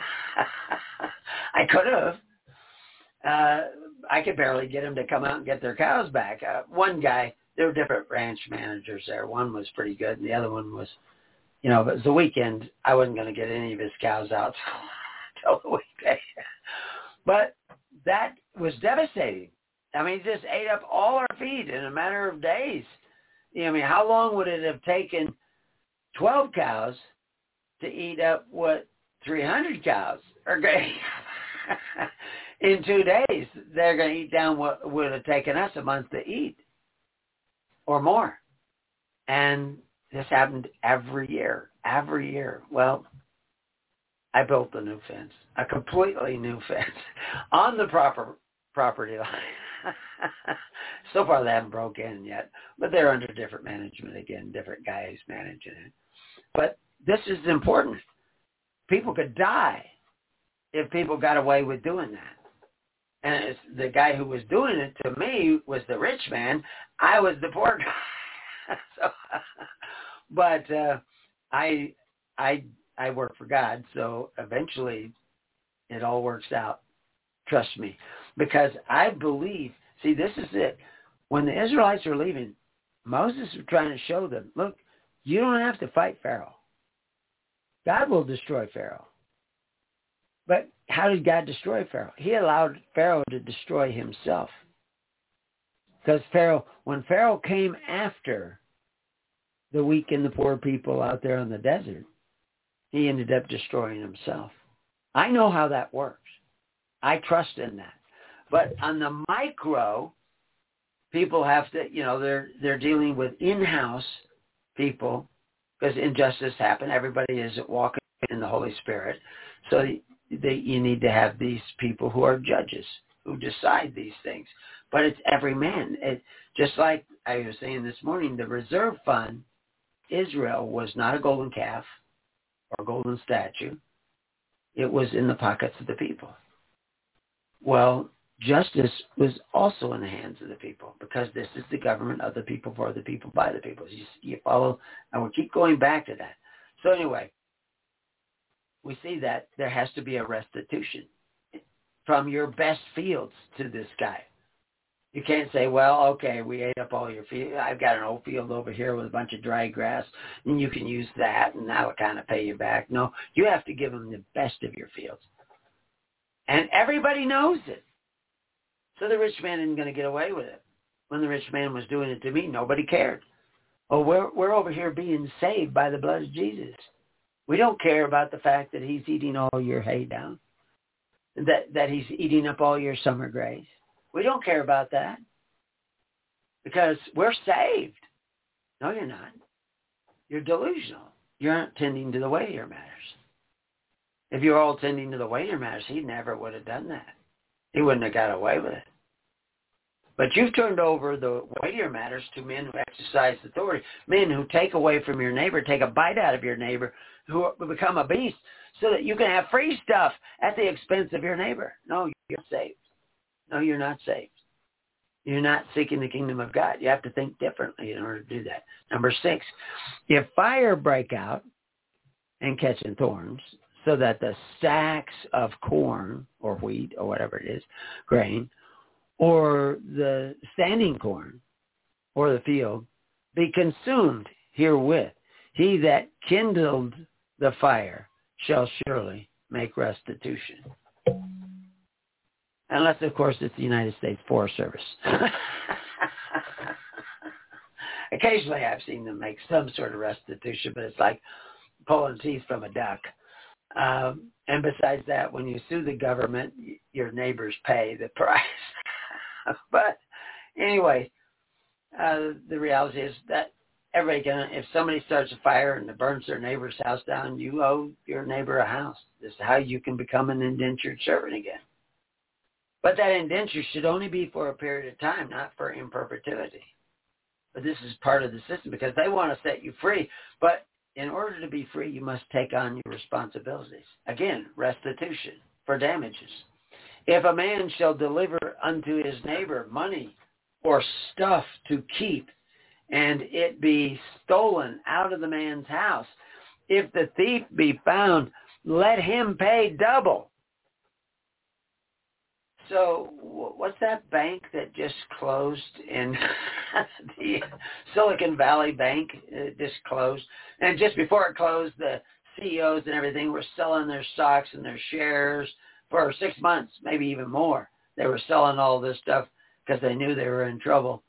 I could have. I could barely get them to come out and get their cows back. One guy, there were different ranch managers there. One was pretty good, and the other one was, but it was the weekend. I wasn't going to get any of his cows out till the weekday. But that was devastating. I mean, he just ate up all our feed in a matter of days. How long would it have taken 12 cows to eat up what 300 cows are going in 2 days? They're going to eat down what would have taken us a month to eat or more. And this happened every year. Well, I built a new fence, a completely new fence on the proper property line. So far, they haven't broke in yet, but they're under different management again, different guys managing it. But this is important. People could die if people got away with doing that. And it's the guy who was doing it to me was the rich man. I was the poor guy. But I work for God, so eventually it all works out. Trust me. Because I believe, see, this is it. When the Israelites are leaving, Moses was trying to show them, look, you don't have to fight Pharaoh. God will destroy Pharaoh. But how did God destroy Pharaoh? He allowed Pharaoh to destroy himself. Because when Pharaoh came after the weak and the poor people out there in the desert, he ended up destroying himself. I know how that works. I trust in that. But on the micro, people have to, they're dealing with in-house people because injustice happened. Everybody isn't walking in the Holy Spirit. So you need to have these people who are judges who decide these things. But it's every man. Just like I was saying this morning, the reserve fund, Israel, was not a golden calf or golden statue. It was in the pockets of the people. Well, justice was also in the hands of the people because this is the government of the people, for the people, by the people. You follow, and we'll keep going back to that. So anyway, we see that there has to be a restitution from your best fields to this guy. You can't say, well, okay, we ate up all your field. I've got an old field over here with a bunch of dry grass, and you can use that, and that'll kind of pay you back. No, you have to give them the best of your fields. And everybody knows it. So the rich man isn't going to get away with it. When the rich man was doing it to me, nobody cared. Oh, we're over here being saved by the blood of Jesus. We don't care about the fact that he's eating all your hay down, that he's eating up all your summer grass. We don't care about that because we're saved. No, you're not. You're delusional. You're not tending to the weightier matters. If you were all tending to the weightier matters, he never would have done that. He wouldn't have got away with it. But you've turned over the weightier matters to men who exercise authority, men who take away from your neighbor, take a bite out of your neighbor, who become a beast so that you can have free stuff at the expense of your neighbor. No, you're saved. No, you're not saved. You're not seeking the kingdom of God. You have to think differently in order to do that. Number 6, if fire break out and catching thorns so that the stacks of corn or wheat or whatever it is, grain, or the standing corn or the field be consumed herewith, he that kindled the fire shall surely make restitution. Unless, of course, it's the United States Forest Service. Occasionally I've seen them make some sort of restitution, but it's like pulling teeth from a duck. And besides that, when you sue the government, your neighbors pay the price. But anyway, the reality is that everybody can, if somebody starts a fire and it burns their neighbor's house down, you owe your neighbor a house. This is how you can become an indentured servant again. But that indenture should only be for a period of time, not for in perpetuity. But this is part of the system because they want to set you free. But in order to be free, you must take on your responsibilities. Again, restitution for damages. If a man shall deliver unto his neighbor money or stuff to keep, and it be stolen out of the man's house, if the thief be found, let him pay double. So what's that bank that just closed in the Silicon Valley Bank? It just closed. And just before it closed, the CEOs and everything were selling their stocks and their shares for 6 months, maybe even more. They were selling all this stuff because they knew they were in trouble.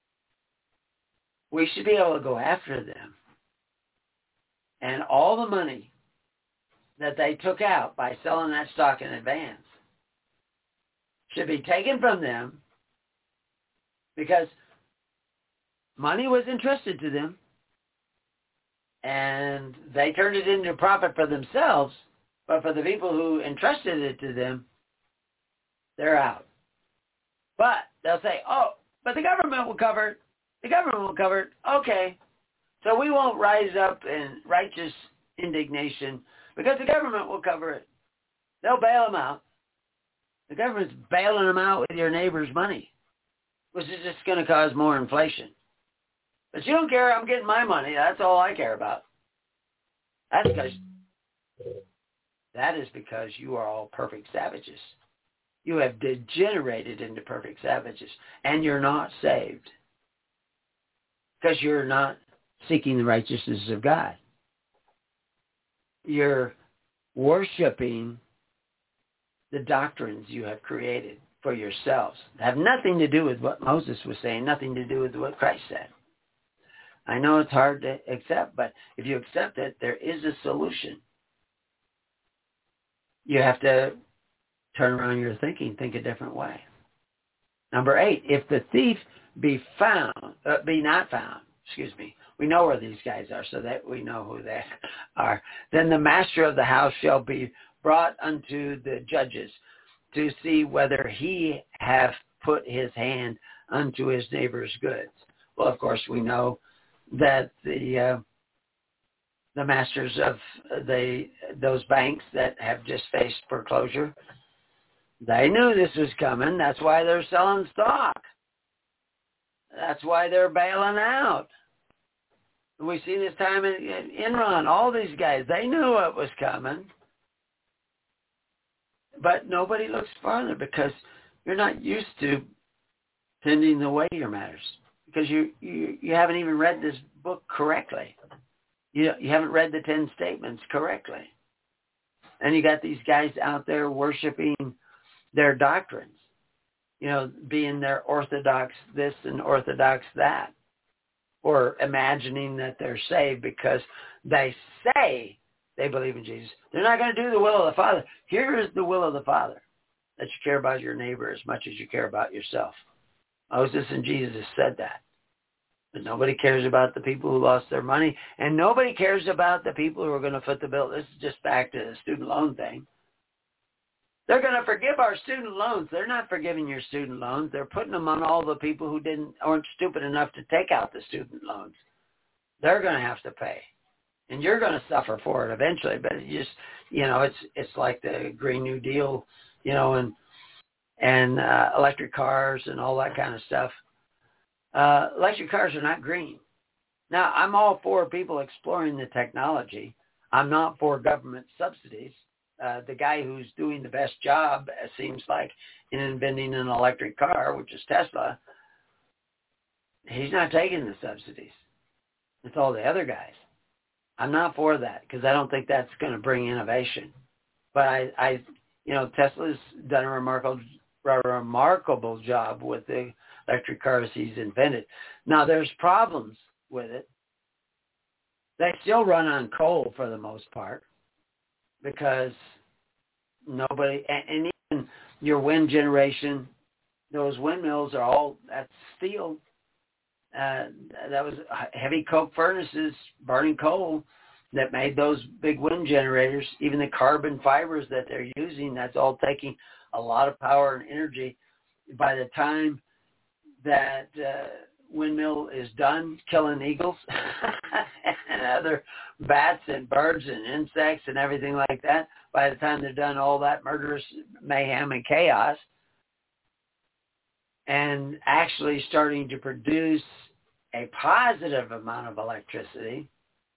We should be able to go after them. And all the money that they took out by selling that stock in advance should be taken from them because money was entrusted to them and they turned it into profit for themselves, but for the people who entrusted it to them, they're out. But they'll say, oh, but the government will cover it. The government will cover it. Okay. So we won't rise up in righteous indignation because the government will cover it. They'll bail them out. The government's bailing them out with your neighbor's money, which is just going to cause more inflation. But you don't care. I'm getting my money. That's all I care about. That is because you are all perfect savages. You have degenerated into perfect savages, and you're not saved because you're not seeking the righteousness of God. You're worshiping the doctrines you have created for yourselves. Have nothing to do with what Moses was saying, nothing to do with what Christ said. I know it's hard to accept, but if you accept it, there is a solution. You have to turn around your thinking, think a different way. Number 8, if the thief be not found, we know where these guys are so that we know who they are, then the master of the house shall be brought unto the judges to see whether he have put his hand unto his neighbor's goods. Well, of course, we know that the masters of those banks that have just faced foreclosure, they knew this was coming. That's why they're selling stock. That's why they're bailing out. We see this time in Enron, all these guys, they knew what was coming. But nobody looks farther because you're not used to tending the way your matters because you haven't even read this book correctly. You haven't read the 10 statements correctly. And you got these guys out there worshiping their doctrines, being their orthodox this and orthodox that, or imagining that they're saved because they say they believe in Jesus. They're not going to do the will of the Father. Here is the will of the Father, that you care about your neighbor as much as you care about yourself. Moses and Jesus said that. But nobody cares about the people who lost their money, and nobody cares about the people who are going to foot the bill. This is just back to the student loan thing. They're going to forgive our student loans. They're not forgiving your student loans. They're putting them on all the people who aren't stupid enough to take out the student loans. They're going to have to pay. And you're going to suffer for it eventually, but it's like the Green New Deal, and electric cars and all that kind of stuff. Electric cars are not green. Now, I'm all for people exploring the technology. I'm not for government subsidies. The guy who's doing the best job, it seems like, in inventing an electric car, which is Tesla, he's not taking the subsidies. It's all the other guys. I'm not for that because I don't think that's going to bring innovation. But Tesla's done a remarkable job with the electric cars he's invented. Now, there's problems with it. They still run on coal for the most part because nobody, and even your wind generation, those windmills are all, that's steel. That was heavy coke furnaces burning coal that made those big wind generators. Even the carbon fibers that they're using, that's all taking a lot of power and energy. By the time that windmill is done killing eagles and other bats and birds and insects and everything like that, by the time they're done all that murderous mayhem and chaos and actually starting to produce a positive amount of electricity,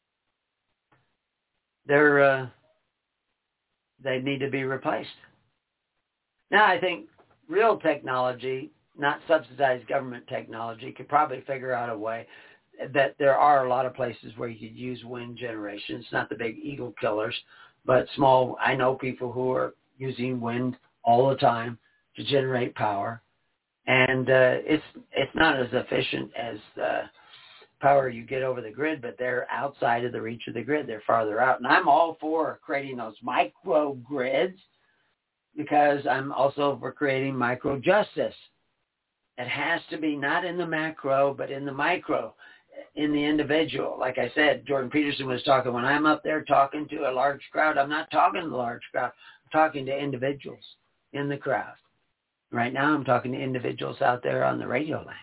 they need to be replaced. Now, I think real technology, not subsidized government technology, could probably figure out a way that there are a lot of places where you could use wind generation. It's not the big eagle killers, but small. I know people who are using wind all the time to generate power, and it's not as efficient as the power you get over the grid, but they're outside of the reach of the grid. They're farther out, and I'm all for creating those microgrids because I'm also for creating micro justice. It has to be not in the macro, but in the micro, in the individual. Like I said, Jordan Peterson was talking, when I'm up there talking to a large crowd, I'm not talking to the large crowd. I'm talking to individuals in the crowd. Right now, I'm talking to individuals out there on the radio land.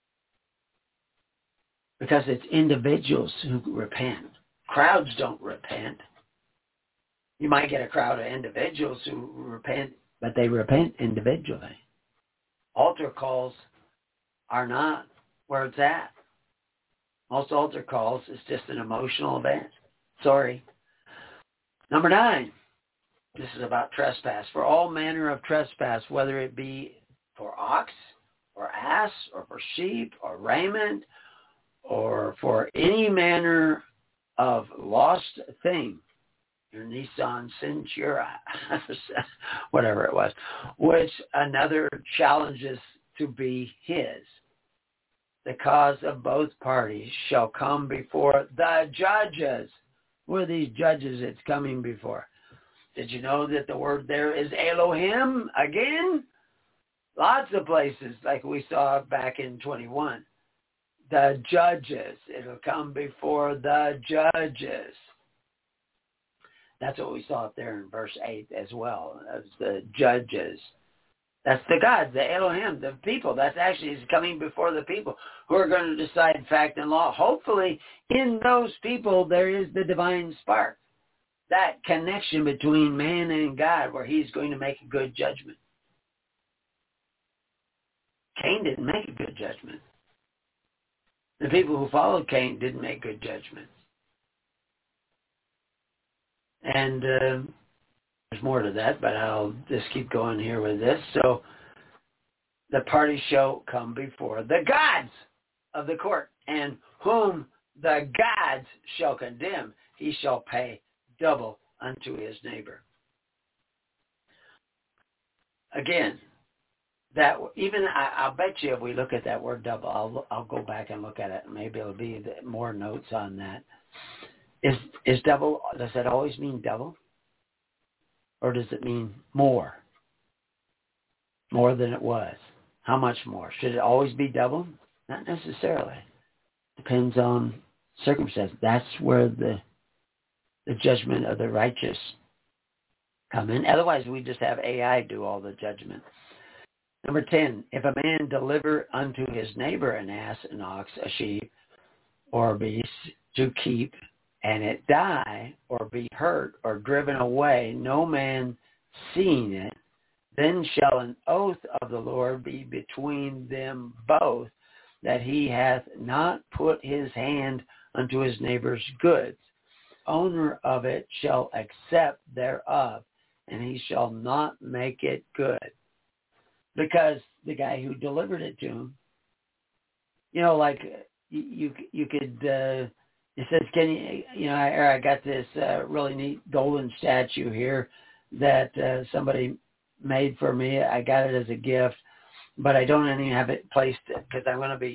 Because it's individuals who repent. Crowds don't repent. You might get a crowd of individuals who repent, but they repent individually. Altar calls are not where it's at. Most altar calls is just an emotional event. Sorry. Number 9, this is about trespass. For all manner of trespass, whether it be for ox or ass or for sheep or raiment or for any manner of lost thing, your Nissan Centura, whatever it was, which another challenges to be his. The cause of both parties shall come before the judges. Who are these judges it's coming before? Did you know that the word there is Elohim again? Lots of places, like we saw back in 21. The judges. It'll come before the judges. That's what we saw up there in verse 8 as well, as the judges. That's the gods, the Elohim, the people. That's actually is coming before the people who are going to decide fact and law. Hopefully, in those people, there is the divine spark, that connection between man and God where he's going to make a good judgment. Cain didn't make a good judgment. The people who followed Cain didn't make good judgments. And there's more to that, but I'll just keep going here with this. So the party shall come before the gods of the court, and whom the gods shall condemn, he shall pay double unto his neighbor. Again, that even I'll bet you if we look at that word double, I'll go back and look at it. Maybe it'll be more notes on that. Is double, does that always mean double? Or does it mean more? More than it was. How much more? Should it always be double? Not necessarily. Depends on circumstance. That's where the judgment of the righteous come in. Otherwise, we just have AI do all the judgment. Number 10, if a man deliver unto his neighbor an ass, an ox, a sheep, or a beast to keep, and it die, or be hurt, or driven away, no man seeing it, then shall an oath of the Lord be between them both, that he hath not put his hand unto his neighbor's goods. Owner of it shall accept thereof, and he shall not make it good. Because the guy who delivered it to him, like you could, it says, can you, I got this really neat golden statue here that somebody made for me. I got it as a gift, but I don't even have it placed because I'm going to be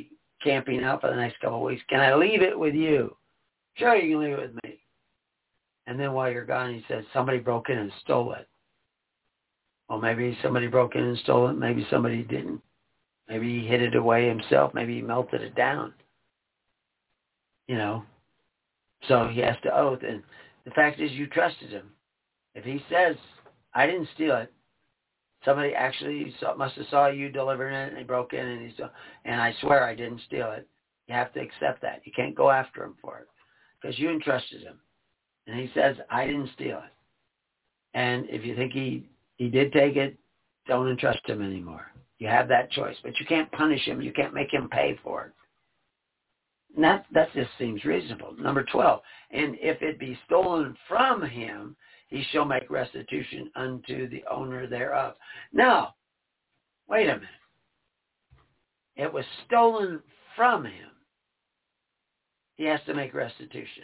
camping out for the next couple of weeks. Can I leave it with you? Sure, you can leave it with me. And then while you're gone, he says, somebody broke in and stole it. Well, maybe somebody broke in and stole it. Maybe somebody didn't. Maybe he hid it away himself. Maybe he melted it down. You know. So he has to oath. And the fact is you trusted him. If he says, I didn't steal it, somebody actually must have saw you delivering it and he broke in and I swear I didn't steal it. You have to accept that. You can't go after him for it because you entrusted him. And he says, I didn't steal it. And if you think he did take it, don't entrust him anymore. You have that choice. But you can't punish him. You can't make him pay for it. And that just seems reasonable. Number 12, and if it be stolen from him, he shall make restitution unto the owner thereof. Now, wait a minute. It was stolen from him. He has to make restitution.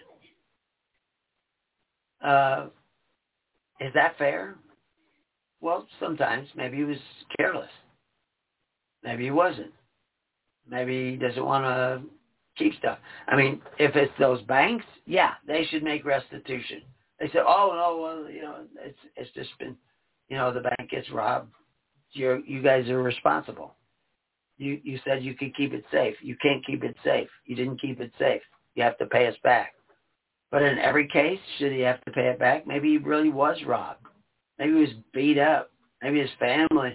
Is that fair? Well, sometimes. Maybe he was careless. Maybe he wasn't. Maybe he doesn't want to keep stuff. I mean, if it's those banks, yeah, they should make restitution. They said, oh, no, well, you know, it's just been, you know, the bank gets robbed. You guys are responsible. You said you could keep it safe. You can't keep it safe. You didn't keep it safe. You have to pay us back. But in every case, should he have to pay it back? Maybe he really was robbed. Maybe he was beat up. Maybe his family,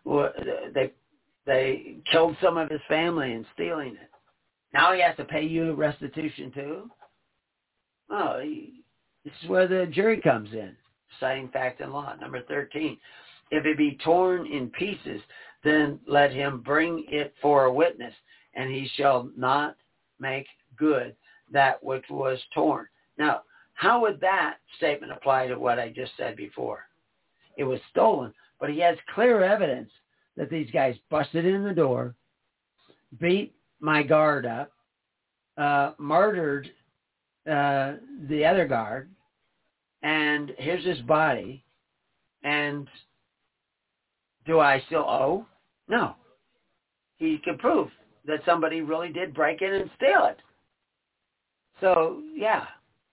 they killed some of his family in stealing it. Now he has to pay you restitution too? Oh, this is where the jury comes in, citing fact and law. Number 13, if it be torn in pieces, then let him bring it for a witness, and he shall not make good that which was torn. Now, how would that statement apply to what I just said before? It was stolen, but he has clear evidence that these guys busted in the door, beat my guard up, murdered the other guard, and here's his body. And do I still owe? No. He can prove that somebody really did break in and steal it. So, yeah,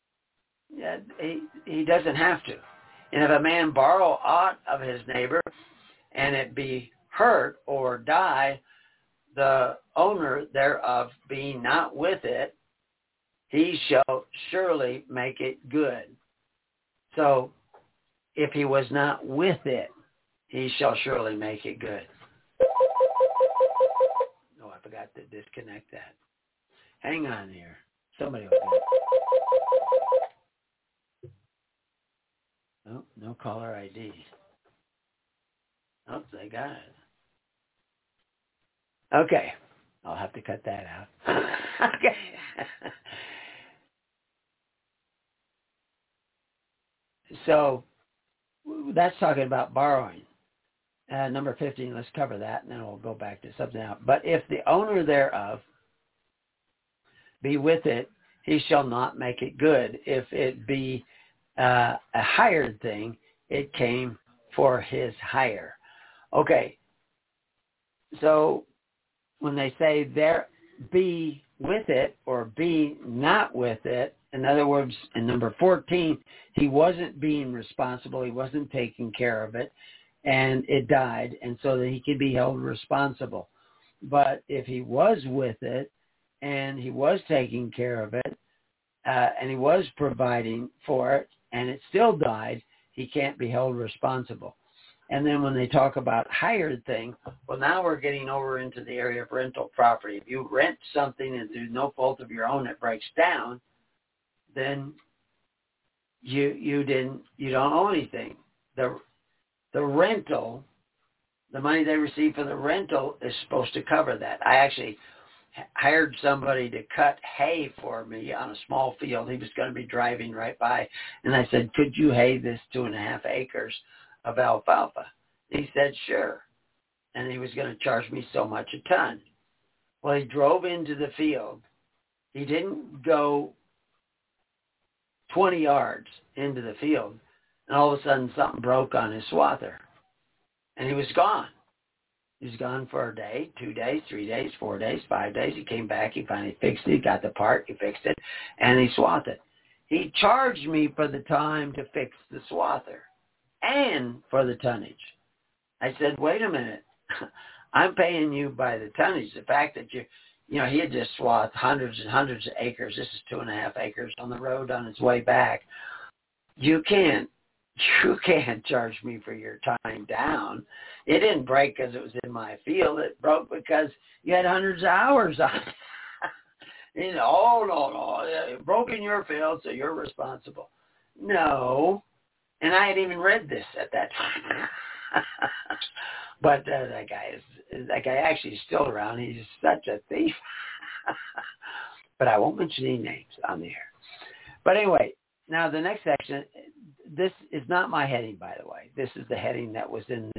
he doesn't have to. And if a man borrow aught of his neighbor, and it be hurt or die, the owner thereof being not with it, he shall surely make it good. So, if he was not with it, he shall surely make it good. Oh, I forgot to disconnect that. Hang on here. Somebody will get it. Oh, no caller ID. Oh, they got it. Okay. I'll have to cut that out. Okay. So that's talking about borrowing. Number 15, let's cover that, and then we'll go back to something else. But if the owner thereof be with it, he shall not make it good. If it be a hired thing, it came for his hire. Okay, so when they say there be with it or be not with it, in other words, in number 14, he wasn't being responsible. He wasn't taking care of it, and it died, and so that he could be held responsible. But if he was with it, and he was taking care of it, and he was providing for it, and it still died, he can't be held responsible. And then when they talk about hired thing, well, now we're getting over into the area of rental property. If you rent something and through no fault of your own it breaks down, then you don't owe anything. The rental, the money they receive for the rental is supposed to cover that. I actually hired somebody to cut hay for me on a small field. He was going to be driving right by, and I said, could you hay this 2.5 acres of alfalfa? He said, sure. And he was going to charge me so much a ton. Well, he drove into the field. He didn't go 20 yards into the field, and all of a sudden something broke on his swather, and he was gone. He was gone for a day, 2 days, 3 days, 4 days, 5 days. He came back. He finally fixed it. He got the part. He fixed it, and he swathed it. He charged me for the time to fix the swather and for the tonnage. I said, wait a minute. I'm paying you by the tonnage. The fact that he had just swathed hundreds and hundreds of acres. This is 2.5 acres on the road on its way back. You can't charge me for your time down. It didn't break because it was in my field. It broke because you had hundreds of hours on it. Oh, no. It broke in your field, so you're responsible. No. And I had even read this at that time. But that guy actually is still around. He's such a thief. But I won't mention any names on the air. But anyway, now the next section, this is not my heading, by the way. This is the heading that was in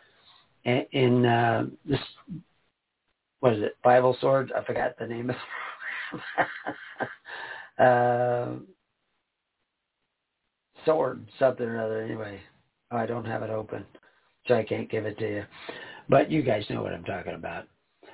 this, what is it, Bible Swords? I forgot the name of it. Sword, something or other. Anyway, I don't have it open, so I can't give it to you. But you guys know what I'm talking about.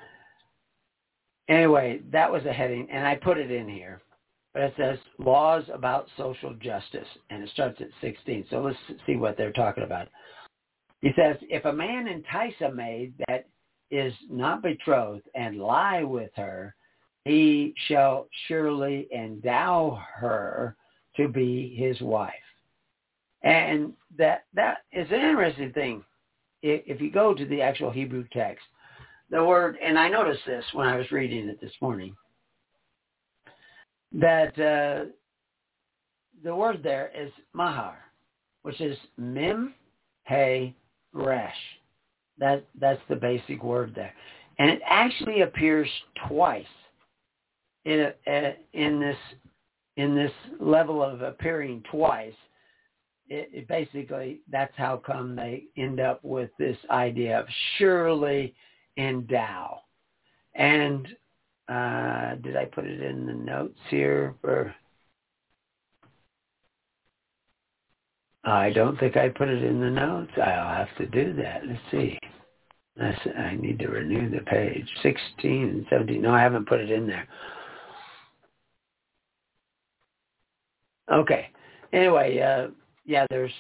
Anyway, that was a heading, and I put it in here. But it says laws about social justice, and it starts at 16. So let's see what they're talking about. He says, if a man entice a maid that is not betrothed and lie with her, he shall surely endow her to be his wife. And that is an interesting thing. If you go to the actual Hebrew text, the word, and I noticed this when I was reading it this morning, that the word there is mahar, which is mim, hey, resh. That's the basic word there. And it actually appears twice in this level of appearing twice. It basically, that's how come they end up with this idea of surely endow. And did I put it in the notes here? I don't think I put it in the notes. I'll have to do that. Let's see. I need to renew the page. 16 and 17. No, I haven't put it in there. Okay. Anyway, there's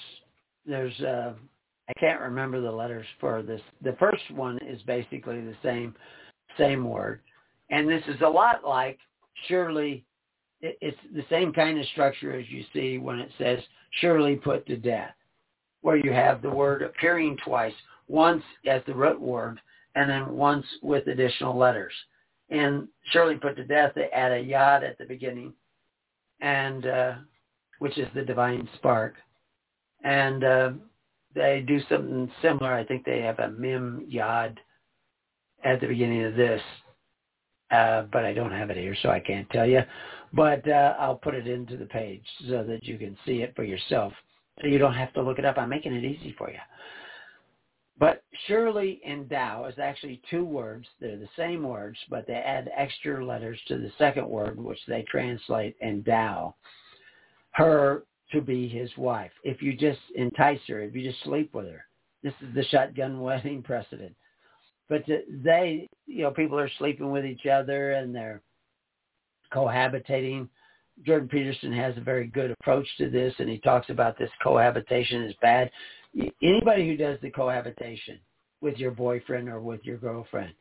I can't remember the letters for this. The first one is basically the same word. And this is a lot like, surely, it's the same kind of structure as you see when it says, surely put to death, where you have the word appearing twice, once as the root word, and then once with additional letters. And surely put to death, they add a yod at the beginning, and which is the divine spark. And they do something similar. I think they have a mim yod at the beginning of this. But I don't have it here, so I can't tell you. But I'll put it into the page so that you can see it for yourself. So you don't have to look it up. I'm making it easy for you. But surely endow is actually two words. They're the same words, but they add extra letters to the second word, which they translate endow her to be his wife. If you just entice her, if you just sleep with her. This is the shotgun wedding precedent. But people are sleeping with each other and they're cohabitating. Jordan Peterson has a very good approach to this, and he talks about this cohabitation is bad. Anybody who does the cohabitation with your boyfriend or with your girlfriend,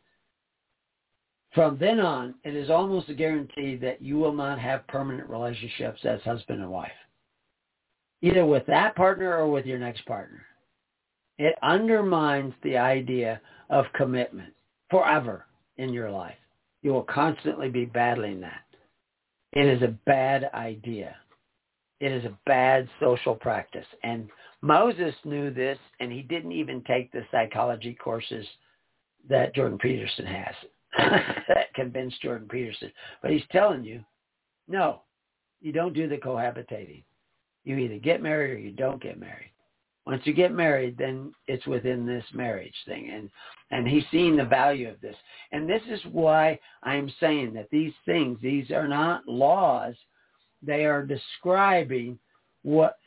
from then on, it is almost a guarantee that you will not have permanent relationships as husband and wife, either with that partner or with your next partner. It undermines the idea of commitment forever in your life. You will constantly be battling that. It is a bad idea. It is a bad social practice. And Moses knew this, and he didn't even take the psychology courses that Jordan Peterson has. That convinced Jordan Peterson. But he's telling you, no, you don't do the cohabitating. You either get married or you don't get married. Once you get married, then it's within this marriage thing. And he's seeing the value of this. And this is why I'm saying that these things, these are not laws. They are describing what,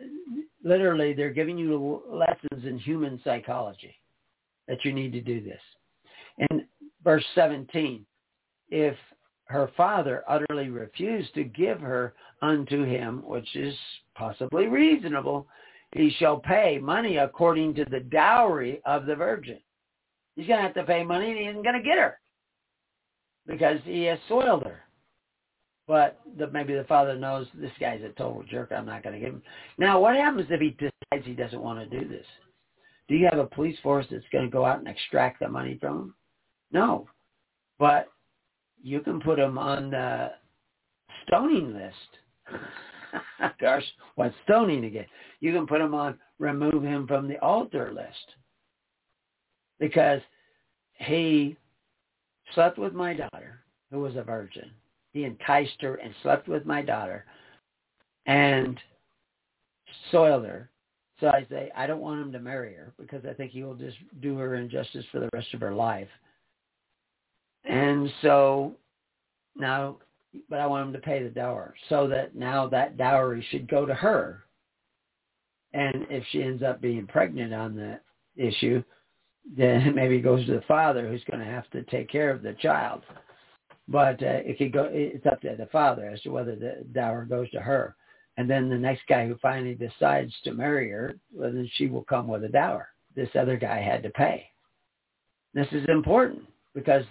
literally, they're giving you lessons in human psychology that you need to do this. In verse 17, if her father utterly refused to give her unto him, which is possibly reasonable, he shall pay money according to the dowry of the virgin. He's going to have to pay money, and he isn't going to get her because he has soiled her. But maybe the father knows this guy's a total jerk. I'm not going to give him. Now, what happens if he decides he doesn't want to do this? Do you have a police force that's going to go out and extract the money from him? No. But you can put him on the stoning list. Gosh, what's stoning again? You can put him on remove him from the altar list. Because he slept with my daughter, who was a virgin. He enticed her and slept with my daughter and soiled her. So I say, I don't want him to marry her because I think he will just do her injustice for the rest of her life. And so now, but I want him to pay the dower so that now that dowry should go to her. And if she ends up being pregnant on the issue, then maybe it goes to the father who's going to have to take care of the child. But it could go. It's up to the father as to whether the dower goes to her. And then the next guy who finally decides to marry her, well, then she will come with a dower. This other guy had to pay. This is important because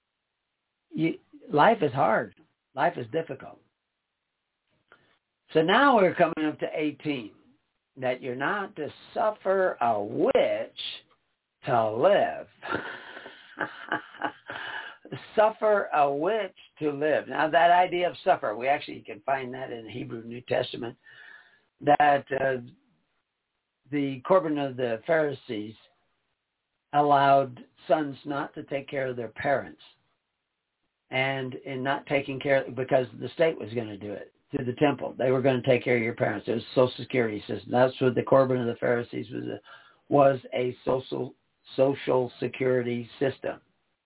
life is hard. Life is difficult. So now we're coming up to 18, that you're not to suffer a witch to live. Suffer a witch to live. Now that idea of suffer, we actually can find that in the Hebrew New Testament, that the Corban of the Pharisees allowed sons not to take care of their parents. And in not taking care, because the state was going to do it through the temple. They were going to take care of your parents. It was a Social Security system. That's what the Corban of the Pharisees was a social security system.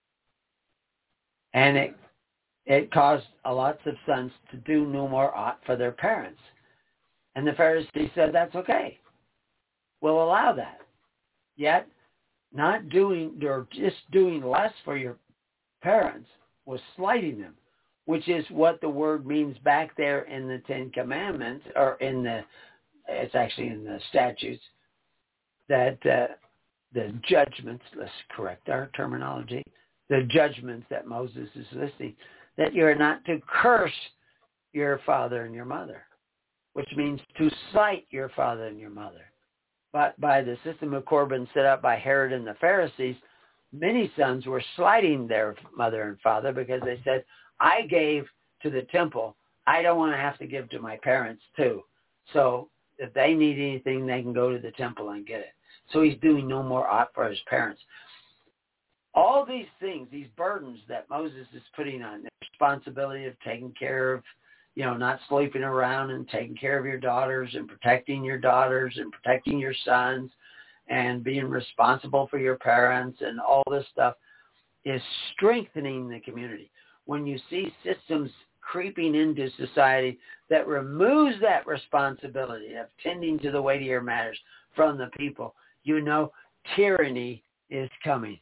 And it caused a lots of sons to do no more ought for their parents. And the Pharisees said, that's okay. We'll allow that. Yet, not doing, or just doing less for your parents was slighting them, which is what the word means back there in the Ten Commandments, or it's actually in the statutes, that the judgments, let's correct our terminology, the judgments that Moses is listing, that you're not to curse your father and your mother, which means to slight your father and your mother. But by the system of Corban set up by Herod and the Pharisees, many sons were slighting their mother and father because they said, I gave to the temple. I don't want to have to give to my parents too. So if they need anything, they can go to the temple and get it. So he's doing no more ought for his parents. All these things, these burdens that Moses is putting on, the responsibility of taking care of, not sleeping around and taking care of your daughters and protecting your daughters and protecting your sons and being responsible for your parents and all this stuff is strengthening the community. When you see systems creeping into society that removes that responsibility of tending to the weightier matters from the people, tyranny is coming.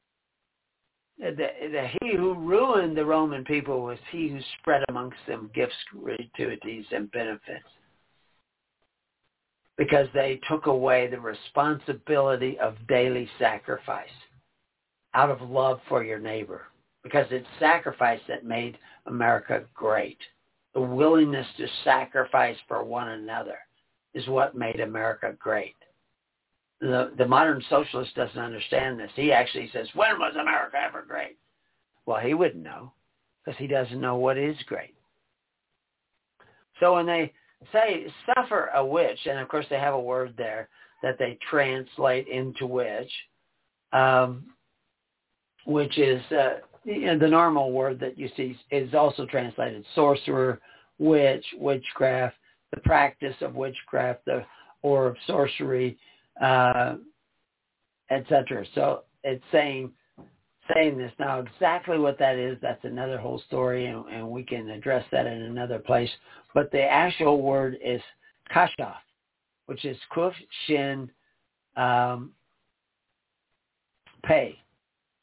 He who ruined the Roman people was he who spread amongst them gifts, gratuities, and benefits, because they took away the responsibility of daily sacrifice out of love for your neighbor, because it's sacrifice that made America great. The willingness to sacrifice for one another is what made America great. The modern socialist doesn't understand this. He actually says, when was America ever great? Well, he wouldn't know, because he doesn't know what is great. So when they say suffer a witch, and of course they have a word there that they translate into witch, which is the normal word that you see is also translated sorcerer, witch, witchcraft, the practice of witchcraft, or of sorcery, etc. So it's saying this. Now exactly what that is, that's another whole story, and we can address that in another place. But the actual word is kashaf, which is kuf shin pei.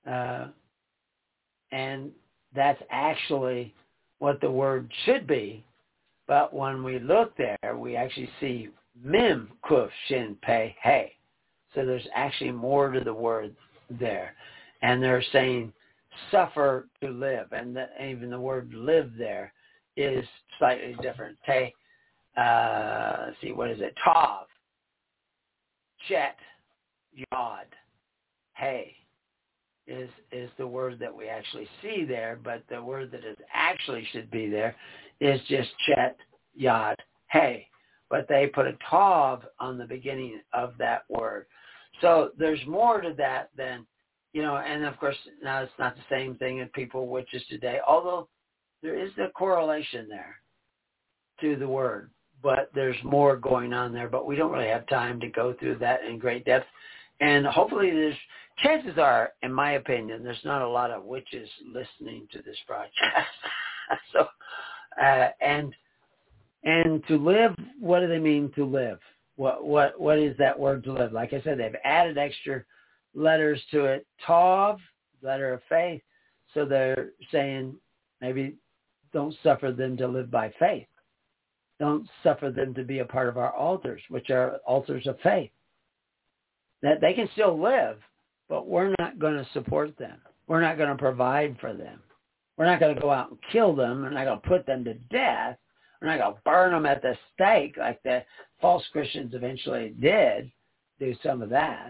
And that's actually what the word should be. But when we look there, we actually see mem, kuf, shin, pei, hey. So there's actually more to the word there. And they're saying suffer to live. And even the word live there is slightly different. Let's see, what is it? Tav, chet, yod, hey is the word that we actually see there, but the word that is actually should be there is just chet, yod, hey. But they put a tav on the beginning of that word. So there's more to that than, and of course, now it's not the same thing in people, which is today, although there is a correlation there to the word, but there's more going on there, but we don't really have time to go through that in great depth. And hopefully chances are, in my opinion, there's not a lot of witches listening to this broadcast. So, and to live, what do they mean to live? What is that word to live? Like I said, they've added extra letters to it. Tav, letter of faith. So they're saying maybe don't suffer them to live by faith. Don't suffer them to be a part of our altars, which are altars of faith. That they can still live, but we're not going to support them. We're not going to provide for them. We're not going to go out and kill them. We're not going to put them to death. We're not going to burn them at the stake like the false Christians eventually did, do some of that.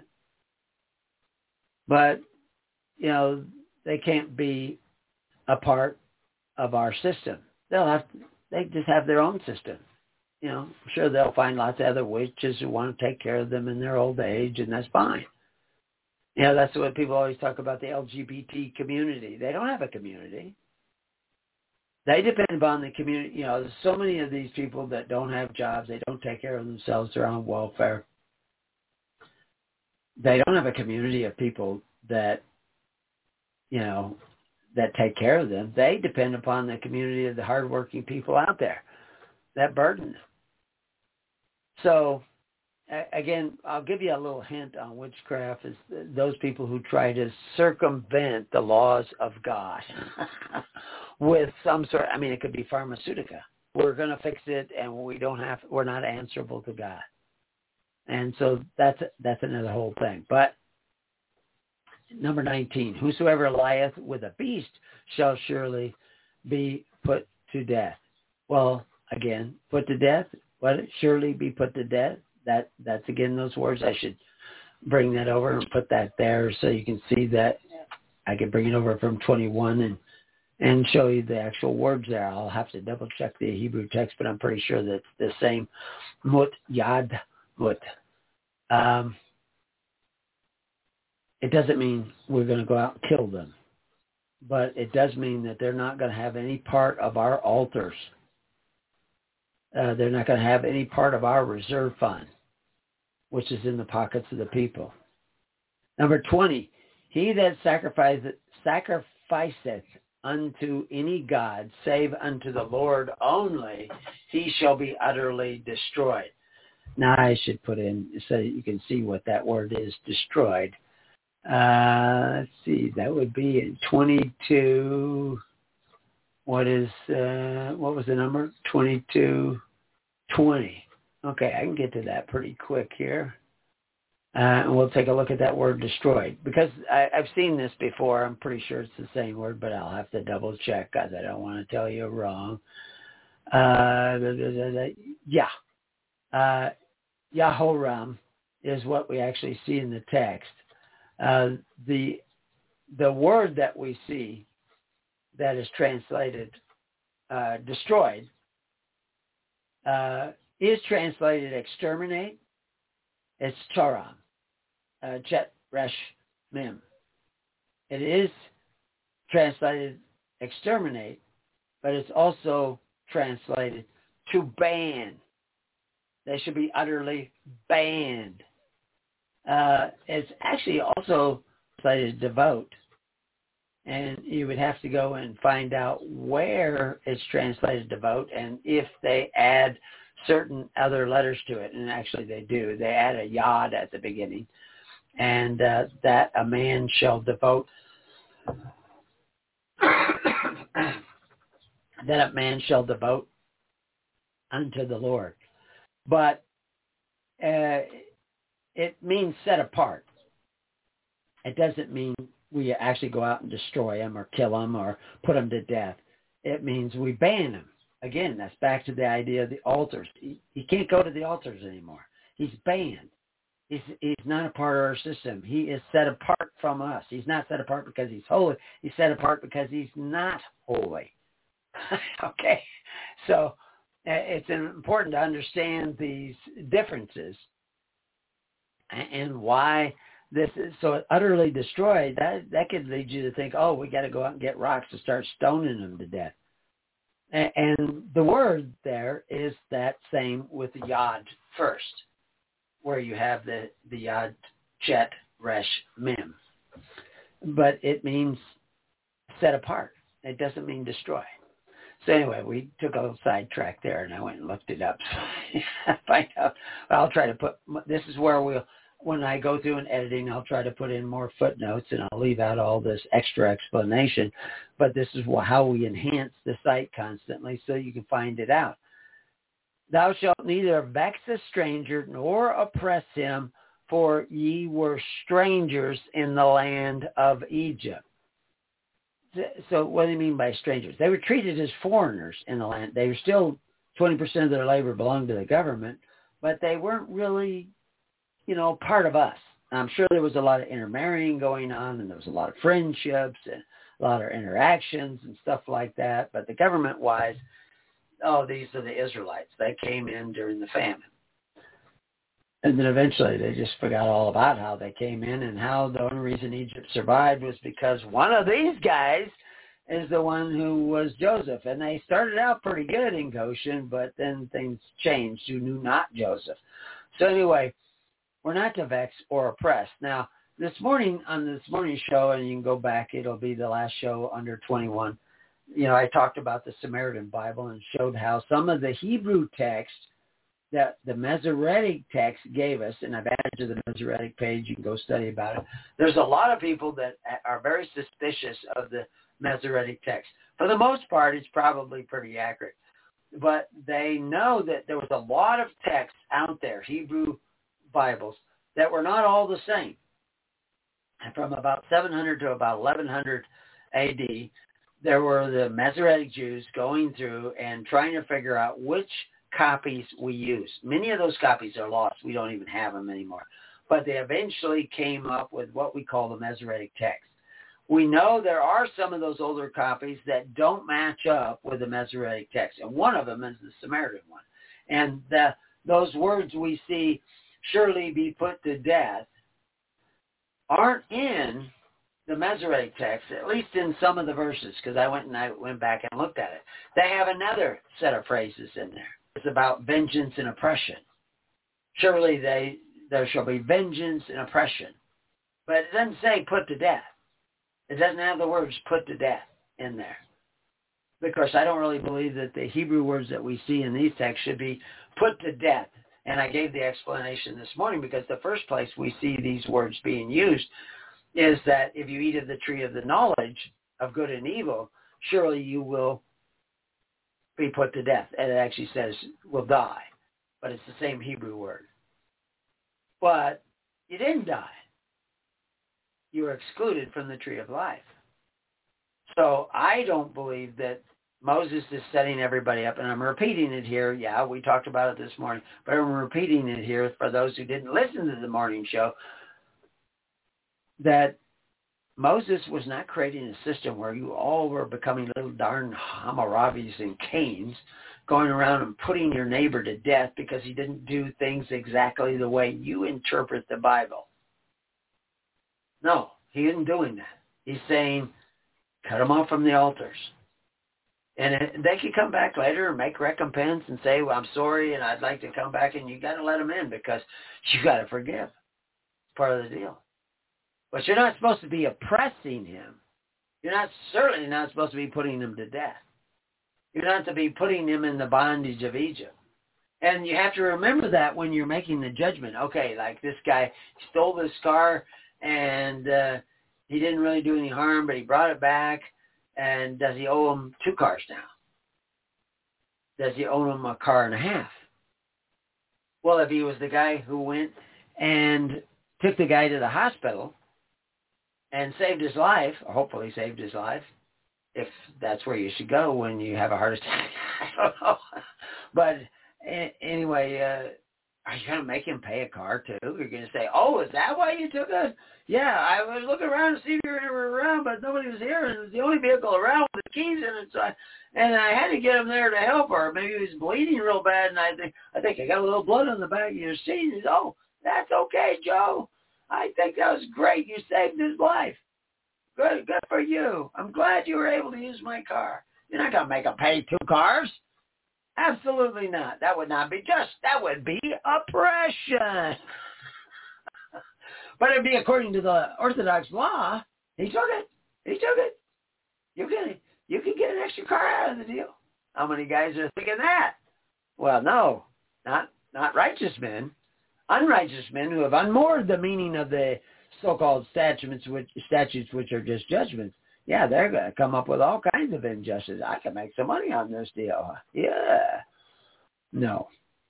But, they can't be a part of our system. They just have their own system. I'm sure they'll find lots of other witches who want to take care of them in their old age, and that's fine. That's what people always talk about, the LGBT community. They don't have a community. They depend upon the community. There's so many of these people that don't have jobs. They don't take care of themselves. They're on welfare. They don't have a community of people that, that take care of them. They depend upon the community of the hardworking people out there that burden them. So, again, I'll give you a little hint on witchcraft is those people who try to circumvent the laws of God with some sort. It could be pharmaceutica. We're going to fix it, and we're not answerable to God. And so that's another whole thing. But number 19, whosoever lieth with a beast shall surely be put to death. Well, again, put to death. What? Surely be put to death. That's again those words. I should bring that over and put that there so you can see that. I can bring it over from 21 and show you the actual words there. I'll have to double check the Hebrew text, but I'm pretty sure that's the same. Mut, yad, mut. It doesn't mean we're going to go out and kill them, but it does mean that they're not going to have any part of our altars. They're not going to have any part of our reserve fund, which is in the pockets of the people. Number 20, he that sacrificeth unto any god, save unto the Lord only, he shall be utterly destroyed. Now I should put in so you can see what that word is, destroyed. Let's see, that would be in 22. What was the number? 22:20. Okay, I can get to that pretty quick here. And we'll take a look at that word destroyed. Because I've seen this before. I'm pretty sure it's the same word, but I'll have to double check because I don't want to tell you wrong. Yahoram is what we actually see in the text. The word that we see that is translated destroyed is translated exterminate. It's Toram, Chet Resh Mem. It is translated exterminate, but it's also translated to ban. They should be utterly banned. It's actually also translated devote. And you would have to go and find out where it's translated devote and if they add certain other letters to it. And actually they do. They add a yod at the beginning. And that a man shall devote that a man shall devote unto the Lord. But it means set apart. It doesn't mean we actually go out and destroy them or kill them or put them to death. It means we ban them. Again, that's back to the idea of the altars. He can't go to the altars anymore. He's banned. He's not a part of our system. He is set apart from us. He's not set apart because he's holy. He's set apart because he's not holy. Okay? So it's important to understand these differences and why this is so utterly destroyed. That could lead you to think, oh, we got to go out and get rocks and start stoning them to death. And the word there is that same with the Yod first, where you have the Yod, Chet, Resh, Mem. But it means set apart. It doesn't mean destroy. So anyway, we took a little sidetrack there, and I went and looked it up. Find out. I'll try to put, this is where when I go through an editing, I'll try to put in more footnotes, and I'll leave out all this extra explanation. But this is how we enhance the site constantly so you can find it out. Thou shalt neither vex a stranger nor oppress him, for ye were strangers in the land of Egypt. So what do you mean by strangers? They were treated as foreigners in the land. They were still 20% of their labor belonged to the government, but they weren't really, part of us. I'm sure there was a lot of intermarrying going on, and there was a lot of friendships and a lot of interactions and stuff like that. But the government-wise, these are the Israelites. They came in during the famine. And then eventually they just forgot all about how they came in and how the only reason Egypt survived was because one of these guys is the one who was Joseph. And they started out pretty good in Goshen, but then things changed. You knew not Joseph. So anyway, we're not to vex or oppress. Now, this morning on this morning's show, and you can go back, it'll be the last show under 21. I talked about the Samaritan Bible and showed how some of the Hebrew text that the Masoretic text gave us, and I've added to the Masoretic page, you can go study about it. There's a lot of people that are very suspicious of the Masoretic text. For the most part, it's probably pretty accurate. But they know that there was a lot of texts out there, Hebrew Bibles, that were not all the same. And from about 700 to about 1100 AD, there were the Masoretic Jews going through and trying to figure out which copies we use. Many of those copies are lost. We don't even have them anymore. But they eventually came up with what we call the Masoretic text. We know there are some of those older copies that don't match up with the Masoretic text. And one of them is the Samaritan one. And those words we see, surely be put to death, aren't in the Masoretic text, at least in some of the verses, because I went back and looked at it. They have another set of phrases in there. It's about vengeance and oppression. Surely there shall be vengeance and oppression. But it doesn't say put to death. It doesn't have the words put to death in there. Because I don't really believe that the Hebrew words that we see in these texts should be put to death. And I gave the explanation this morning because the first place we see these words being used is that if you eat of the tree of the knowledge of good and evil, surely you will be put to death. And it actually says will die. But it's the same Hebrew word. But you didn't die. You were excluded from the tree of life. So I don't believe that Moses is setting everybody up. And I'm repeating it here. Yeah, we talked about it this morning. But I'm repeating it here for those who didn't listen to the morning show. That Moses was not creating a system where you all were becoming little darn Hammurabis and Cains going around and putting your neighbor to death because he didn't do things exactly the way you interpret the Bible. No, he isn't doing that. He's saying, cut them off from the altars. And they can come back later and make recompense and say, well, I'm sorry and I'd like to come back, and you got to let them in because you got to forgive. It's part of the deal. But you're not supposed to be oppressing him. You're certainly not supposed to be putting him to death. You're not to be putting him in the bondage of Egypt. And you have to remember that when you're making the judgment. Okay, like this guy stole this car and He didn't really do any harm, but he brought it back. And does he owe him 2 cars now? Does he owe him a car and a half? Well, if he was the guy who went and took the guy to the hospital and saved his life, or hopefully saved his life, if that's where you should go when you have a heart attack, I don't know. But anyway, are you going to make him pay a car too? You're going to say, oh, is that why you took us? Yeah, I was looking around to see if you were around, but nobody was here, and it was the only vehicle around with the keys in it. So I had to get him there to help her. Maybe he was bleeding real bad, and I think I got a little blood on the back of your seat. He said, oh, that's okay, Joe. I think that was great. You saved his life. Good for you. I'm glad you were able to use my car. You're not going to make him pay 2 cars. Absolutely not. That would not be just. That would be oppression. But it'd be according to the Orthodox law. He took it. You can get an extra car out of the deal. How many guys are thinking that? Well, no, not righteous men. Unrighteous men who have unmoored the meaning of the so-called statutes, which are just judgments. Yeah, they're going to come up with all kinds of injustice. I can make some money on this deal. Yeah. No.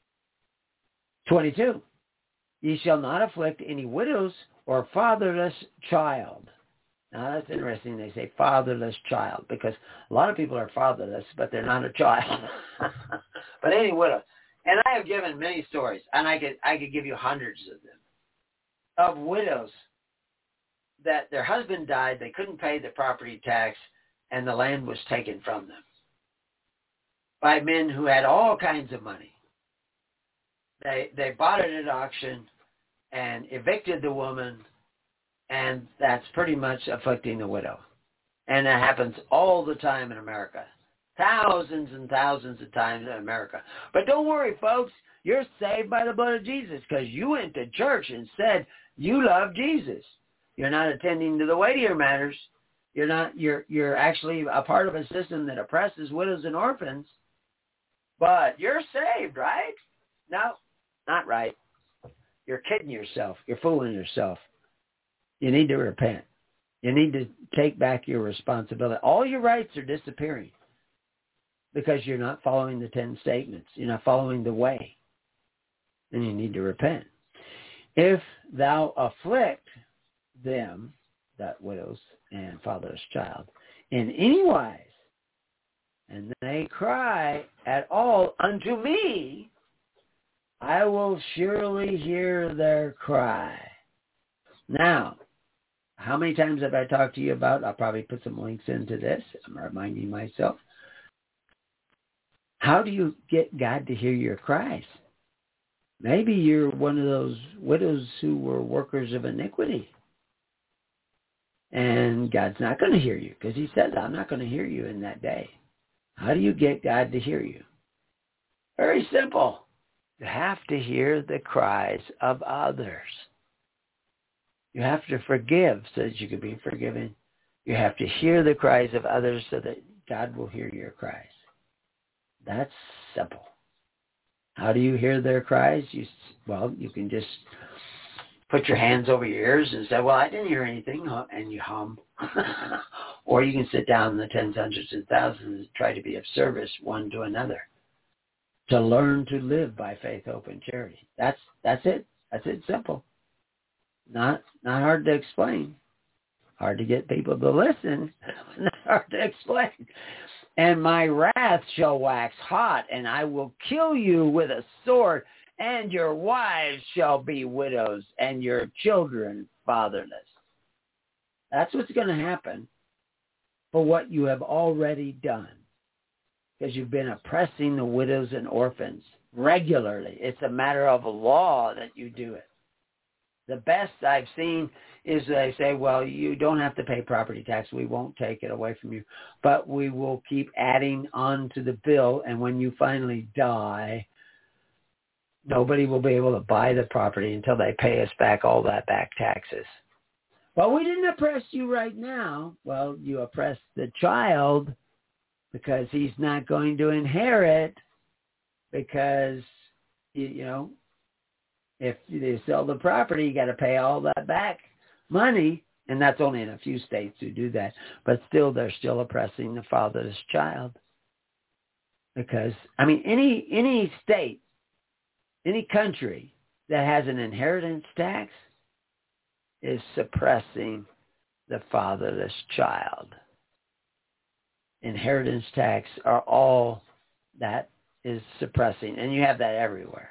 22. Ye shall not afflict any widows or fatherless child. Now, that's interesting. They say fatherless child because a lot of people are fatherless, but they're not a child. But any widow. And I have given many stories, and I could give you hundreds of them, of widows that their husband died, they couldn't pay the property tax, and the land was taken from them by men who had all kinds of money. They bought it at auction and evicted the woman, and that's pretty much afflicting the widow. And that happens all the time in America. Thousands and thousands of times in America. But don't worry, folks. You're saved by the blood of Jesus because you went to church and said you love Jesus. You're not attending to the weightier matters. You're actually a part of a system that oppresses widows and orphans. But you're saved, right? No, not right. You're kidding yourself. You're fooling yourself. You need to repent. You need to take back your responsibility. All your rights are disappearing because you're not following the 10 statements. You're not following the way. And you need to repent. If thou afflict them, that widows and fatherless child, in any wise, and they cry at all unto me, I will surely hear their cry. Now, how many times have I talked to you about, I'll probably put some links into this, I'm reminding myself, how do you get God to hear your cries? Maybe you're one of those widows who were workers of iniquity. And God's not going to hear you because he says, I'm not going to hear you in that day. How do you get God to hear you? Very simple. You have to hear the cries of others. You have to forgive so that you can be forgiven. You have to hear the cries of others so that God will hear your cries. That's simple. How do you hear their cries? You can just put your hands over your ears and say, well, I didn't hear anything, and you hum. Or you can sit down in the tens, hundreds, and thousands and try to be of service one to another. To learn to live by faith, hope, and charity. That's it. That's it, simple. Not hard to explain. Hard to get people to listen. Not hard to explain. And my wrath shall wax hot, and I will kill you with a sword, and your wives shall be widows, and your children fatherless. That's what's going to happen for what you have already done, because you've been oppressing the widows and orphans regularly. It's a matter of law that you do it. The best I've seen is they say, well, you don't have to pay property tax. We won't take it away from you, but we will keep adding on to the bill, and when you finally die, nobody will be able to buy the property until they pay us back all that back taxes. Well, we didn't oppress you right now. Well, you oppressed the child because he's not going to inherit because, if you sell the property, you got to pay all that back money And that's only in a few states who do that. But still, they're still oppressing the fatherless child. Because, I mean, any state, any country that has an inheritance tax is suppressing the fatherless child. Inheritance tax are all that is suppressing. And you have that everywhere.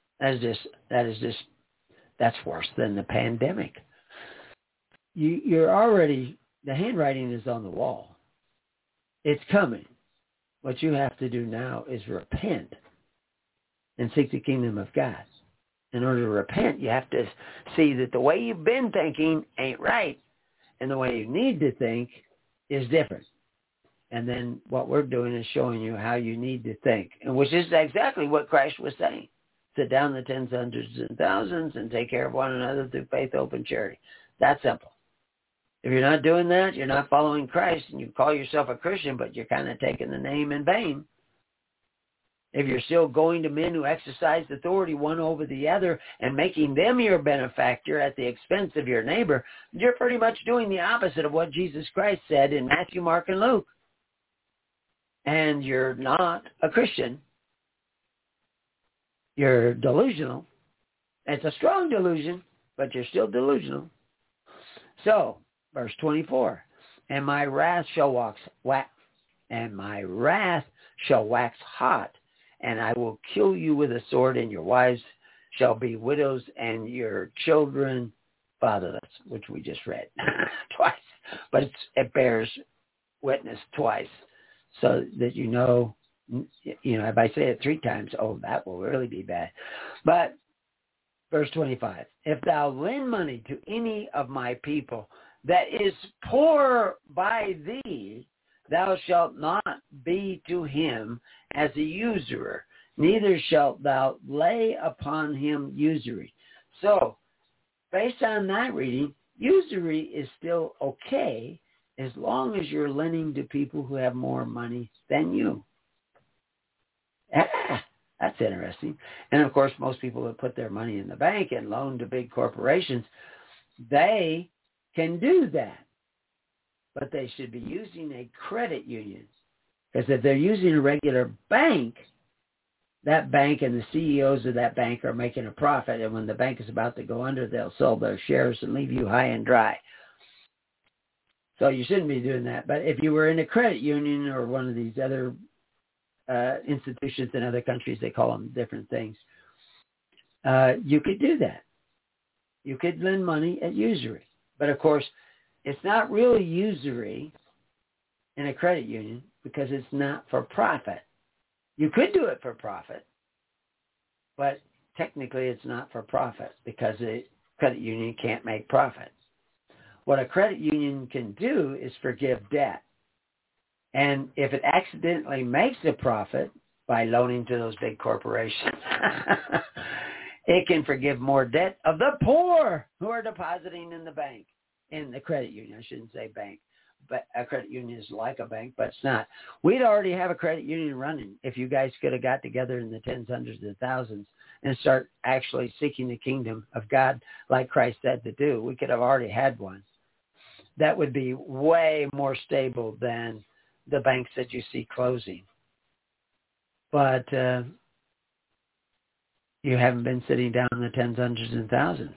That's worse than the pandemic. You're already, the handwriting is on the wall. It's coming. What you have to do now is repent and seek the kingdom of God. In order to repent, you have to see that the way you've been thinking ain't right, and the way you need to think is different. And then what we're doing is showing you how you need to think, and which is exactly what Christ was saying. Sit down the tens, hundreds, and thousands and take care of one another through faith, hope, and charity. That's simple. If you're not doing that, you're not following Christ, and you call yourself a Christian, but you're kind of taking the name in vain. If you're still going to men who exercise authority one over the other and making them your benefactor at the expense of your neighbor, you're pretty much doing the opposite of what Jesus Christ said in Matthew, Mark, and Luke. And you're not a Christian. You're delusional. It's a strong delusion, but you're still delusional. So, verse 24, and my wrath shall wax hot, and I will kill you with a sword, and your wives shall be widows, and your children fatherless, which we just read twice. But it bears witness twice, so that you know, if I say it 3 times, oh, that will really be bad. But verse 25, if thou lend money to any of my people that is poor by thee, thou shalt not be to him as a usurer, neither shalt thou lay upon him usury. So, based on that reading, usury is still okay as long as you're lending to people who have more money than you. That's interesting. And of course, most people that put their money in the bank and loan to big corporations, they can do that. But they should be using a credit union. Because if they're using a regular bank, that bank and the CEOs of that bank are making a profit. And when the bank is about to go under, they'll sell their shares and leave you high and dry. So you shouldn't be doing that. But if you were in a credit union or one of these other institutions in other countries, they call them different things, you could do that. You could lend money at usury. But of course, it's not really usury in a credit union because it's not for profit. You could do it for profit, but technically it's not for profit because a credit union can't make profit. What a credit union can do is forgive debt. And if it accidentally makes a profit by loaning to those big corporations, it can forgive more debt of the poor who are depositing in the bank, in the credit union. I shouldn't say bank, but a credit union is like a bank, but it's not. We'd already have a credit union running if you guys could have got together in the tens, hundreds, and thousands and start actually seeking the kingdom of God like Christ said to do. We could have already had one. That would be way more stable than the banks that you see closing. But you haven't been sitting down in the tens, hundreds, and thousands.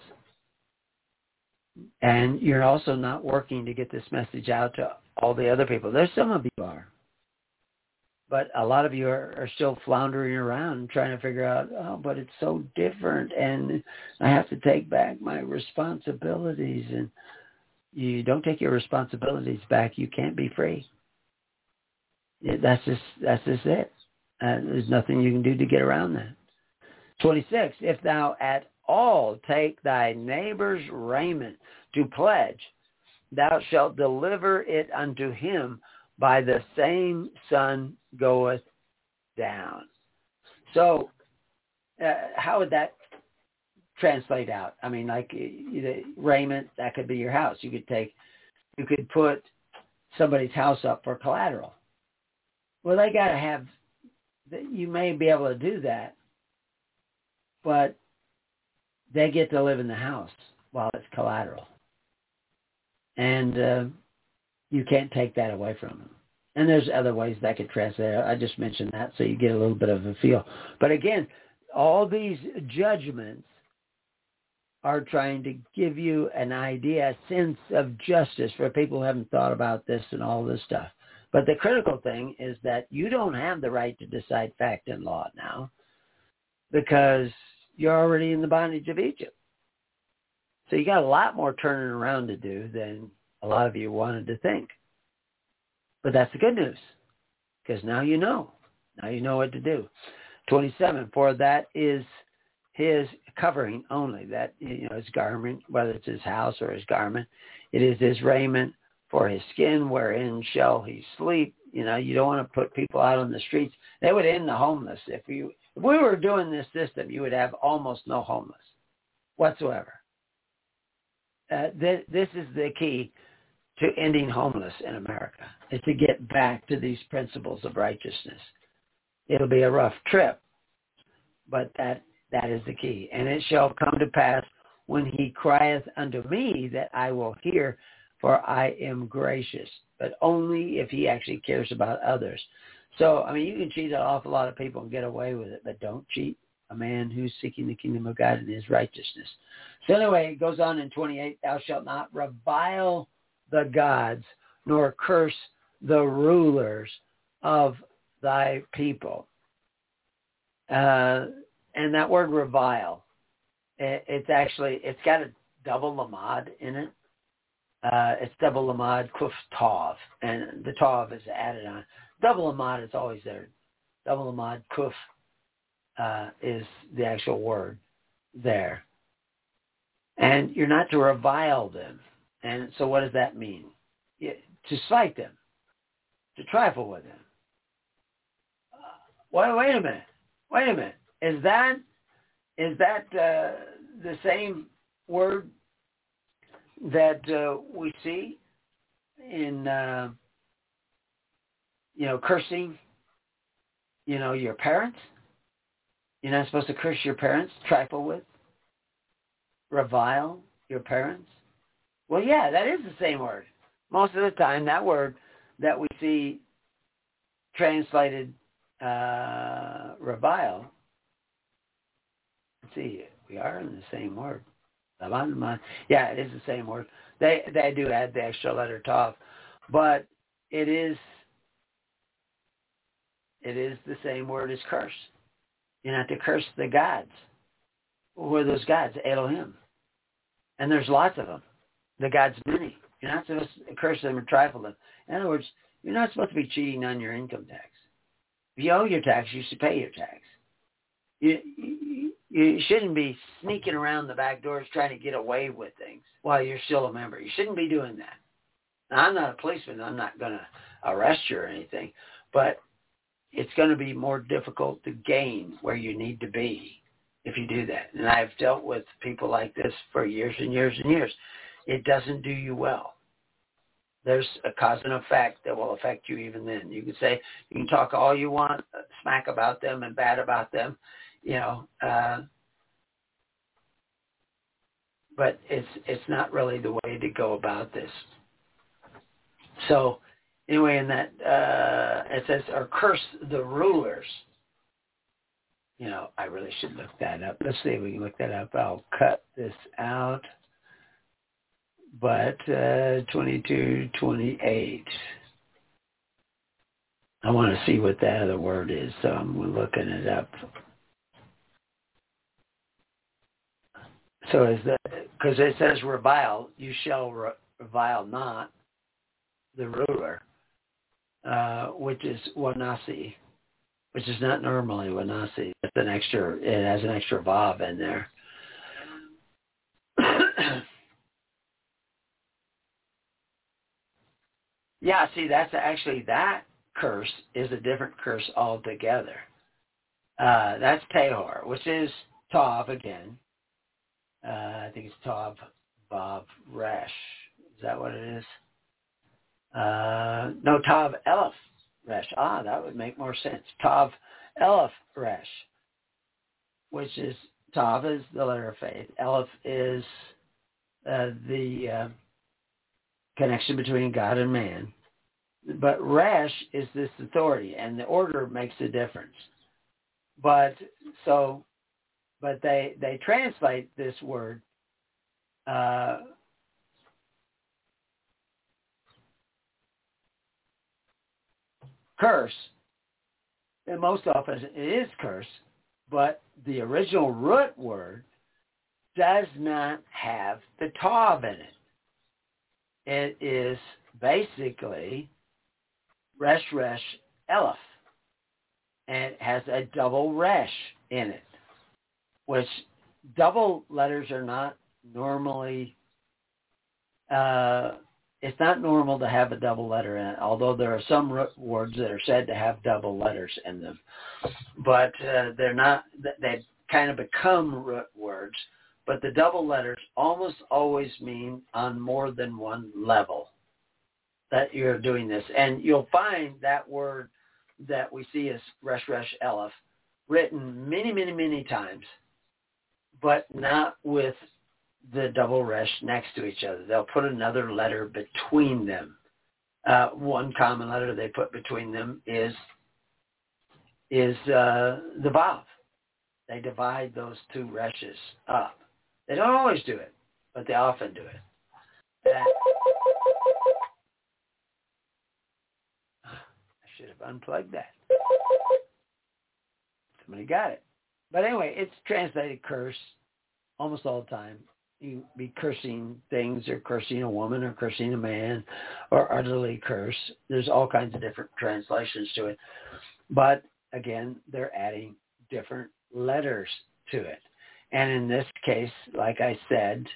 And you're also not working to get this message out to all the other people. There's some of you are. But a lot of you are still floundering around trying to figure out, oh, but it's so different. And I have to take back my responsibilities. And you don't take your responsibilities back, you can't be free. That's just it. There's nothing you can do to get around that. 26, if thou at all take thy neighbor's raiment to pledge, thou shalt deliver it unto him by the same sun goeth down. So how would that translate out? I mean, like raiment, that could be your house. You could put somebody's house up for collateral. Well, they got to have, you may be able to do that, but they get to live in the house while it's collateral. And you can't take that away from them. And there's other ways that could translate it. I just mentioned that so you get a little bit of a feel. But again, all these judgments are trying to give you an idea, a sense of justice for people who haven't thought about this and all this stuff. But the critical thing is that you don't have the right to decide fact and law now because you're already in the bondage of Egypt. So you got a lot more turning around to do than a lot of you wanted to think. But that's the good news, because now you know. Now you know what to do. 27, for that is his covering only, that, his garment, whether it's his house or his garment. It is his raiment for his skin, wherein shall he sleep. You don't want to put people out on the streets. They would end the homeless. If we were doing this system, you would have almost no homeless whatsoever. This is the key to ending homeless in America, is to get back to these principles of righteousness. It'll be a rough trip, but that is the key. And it shall come to pass when he crieth unto me that I will hear, for I am gracious, but only if he actually cares about others. So, you can cheat an awful lot of people and get away with it, but don't cheat a man who's seeking the kingdom of God and his righteousness. So anyway, it goes on in 28, thou shalt not revile the gods, nor curse the rulers of thy people. And that word revile, it's got a double lamad in it. It's double lamad kuf tav, and the tav is added on. Double lamad is always there. Double lamad kuf is the actual word there. And you're not to revile them. And so what does that mean? To slight them, to trifle with them. Wait a minute. Is that the same word that we see in cursing? Your parents. You're not supposed to curse your parents, trifle with, revile your parents. Well, yeah, that is the same word. Most of the time, that word that we see translated revile. Let's see, we are in the same word. Yeah, it is the same word. They do add the extra letter tav, but it is the same word as curse. You're not to curse the gods. Who are those gods? Elohim. And there's lots of them. The gods many. You're not supposed to curse them or trifle them. In other words, you're not supposed to be cheating on your income tax. If you owe your tax, you should pay your tax. You shouldn't be sneaking around the back doors trying to get away with things while you're still a member. You shouldn't be doing that. Now, I'm not a policeman. I'm not going to arrest you or anything. But it's going to be more difficult to gain where you need to be if you do that. And I've dealt with people like this for years and years and years. It doesn't do you well. There's a cause and effect that will affect you even then. You can talk all you want, smack about them and bad about them, but it's not really the way to go about this. So anyway, in that, it says, or curse the rulers. I really should look that up. Let's see if we can look that up. I'll cut this out. But 22:28. I want to see what that other word is, so I'm looking it up. So because it says revile, you shall revile not the ruler, which is wanasi, which is not normally wanasi. It has an extra vav in there. Yeah, see, that curse is a different curse altogether. That's Pehor, which is Tav again. I think it's Tav Vav Resh. Is that what it is? No, Tav Elef Resh. That would make more sense. Tav Elef Resh, which is, Tav is the letter of faith. Elef is the connection between God and man. But resh is this authority, and the order makes a difference. But they translate this word curse, and most often it is curse, but the original root word does not have the tav in it. It is basically resh resh elef, and it has a double resh in it, which double letters are not normally, it's not normal to have a double letter in it, although there are some words that are said to have double letters in them. But they're not, they've kind of become root words, but the double letters almost always mean on more than one level that you're doing this. And you'll find that word that we see as resh resh elef written many, many, many times, but not with the double resh next to each other. They'll put another letter between them. One common letter they put between them is the vav. They divide those two reshes up. They don't always do it, but they often do it. I should have unplugged that. Somebody got it. But anyway, it's translated curse almost all the time. You be cursing things, or cursing a woman, or cursing a man, or utterly curse. There's all kinds of different translations to it. But again, they're adding different letters to it. And in this case, like I said,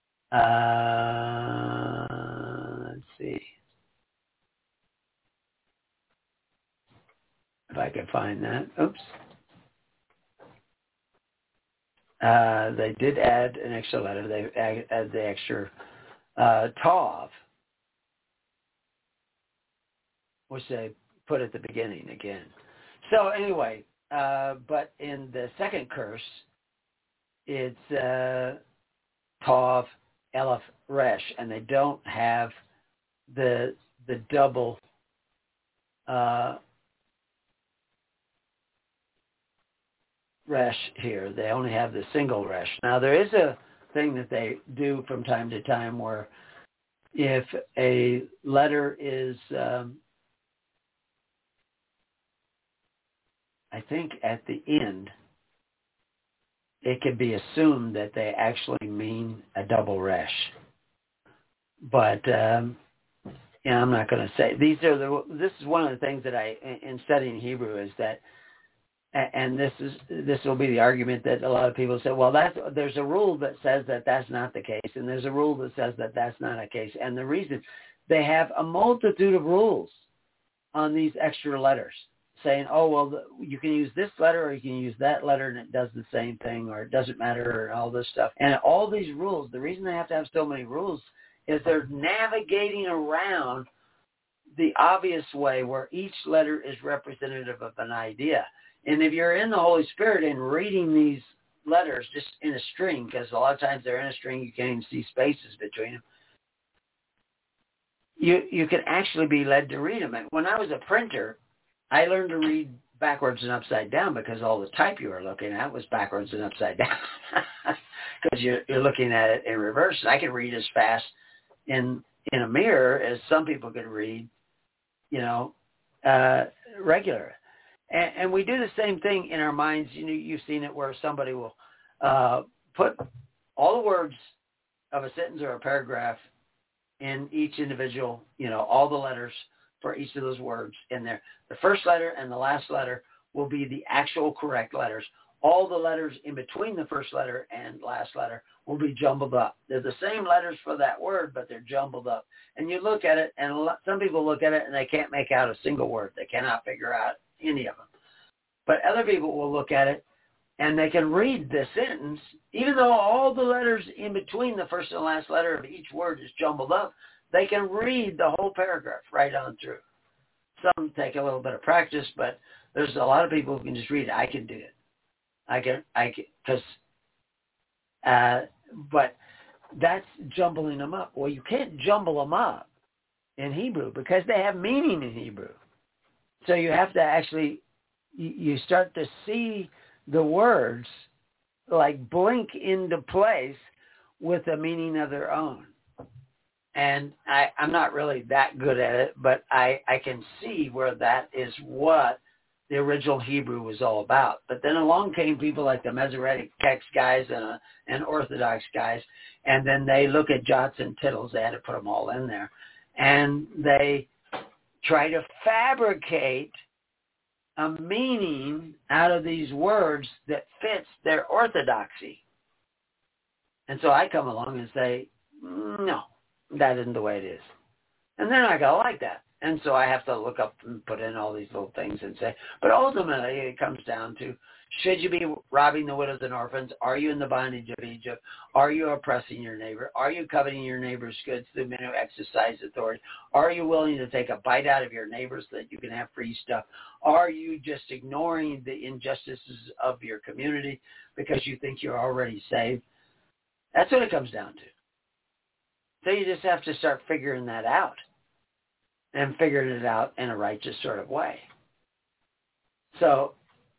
let's see if I can find that. Oops. They did add an extra letter. They added the extra tav, which they put at the beginning again. So anyway, but in the second curse, it's tav, elef, resh, and they don't have the double resh here. They only have the single resh. Now, there is a thing that they do from time to time where if a letter is, I think at the end, it can be assumed that they actually mean a double resh. But I'm not going to say. This is one of the things that in studying Hebrew, is that, and this will be the argument that a lot of people say, well, there's a rule that says that that's not the case, and there's a rule that says that that's not a case. And the reason, they have a multitude of rules on these extra letters, saying, oh, well, you can use this letter or you can use that letter and it does the same thing, or it doesn't matter, or all this stuff. And all these rules, the reason they have to have so many rules is they're navigating around the obvious way where each letter is representative of an idea. And if you're in the Holy Spirit and reading these letters just in a string, because a lot of times they're in a string, you can't even see spaces between them, you can actually be led to read them. And when I was a printer, I learned to read backwards and upside down because all the type you were looking at was backwards and upside down, because you're looking at it in reverse. And I could read as fast in a mirror as some people could read, regular. And we do the same thing in our minds. You've seen it where somebody will put all the words of a sentence or a paragraph in each individual, all the letters for each of those words in there. The first letter and the last letter will be the actual correct letters. All the letters in between the first letter and last letter will be jumbled up. They're the same letters for that word, but they're jumbled up. And you look at it, and some people look at it and they can't make out a single word. They cannot figure out any of them. But other people will look at it and they can read the sentence, even though all the letters in between the first and last letter of each word is jumbled up. They can read the whole paragraph right on through. Some take a little bit of practice, but there's a lot of people who can just read it. I can do it. I can, because, but that's jumbling them up. Well, you can't jumble them up in Hebrew because they have meaning in Hebrew. So you have to actually, you start to see the words like blink into place with a meaning of their own. And I'm not really that good at it, but I can see where that is what the original Hebrew was all about. But then along came people like the Masoretic text guys and Orthodox guys, and then they look at jots and tittles. They had to put them all in there. And they try to fabricate a meaning out of these words that fits their orthodoxy. And so I come along and say, no, that isn't the way it is. And they're not going to like that. And so I have to look up and put in all these little things and say, but ultimately it comes down to, should you be robbing the widows and orphans? Are you in the bondage of Egypt? Are you oppressing your neighbor? Are you coveting your neighbor's goods through men who exercise authority? Are you willing to take a bite out of your neighbor so that you can have free stuff? Are you just ignoring the injustices of your community because you think you're already saved? That's what it comes down to. So you just have to start figuring that out and figuring it out in a righteous sort of way. So,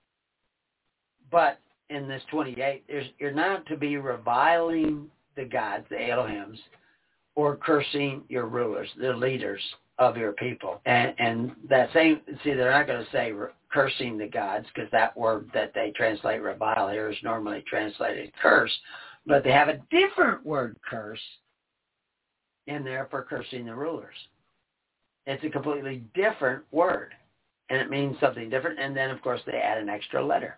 but in this 28, you're not to be reviling the gods, the Elohims, or cursing your rulers, the leaders of your people. And that same, see, they're not going to say cursing the gods because that word that they translate revile here is normally translated curse, but they have a different word, curse, in there for cursing the rulers. It's a completely different word, and it means something different. And then, of course, they add an extra letter.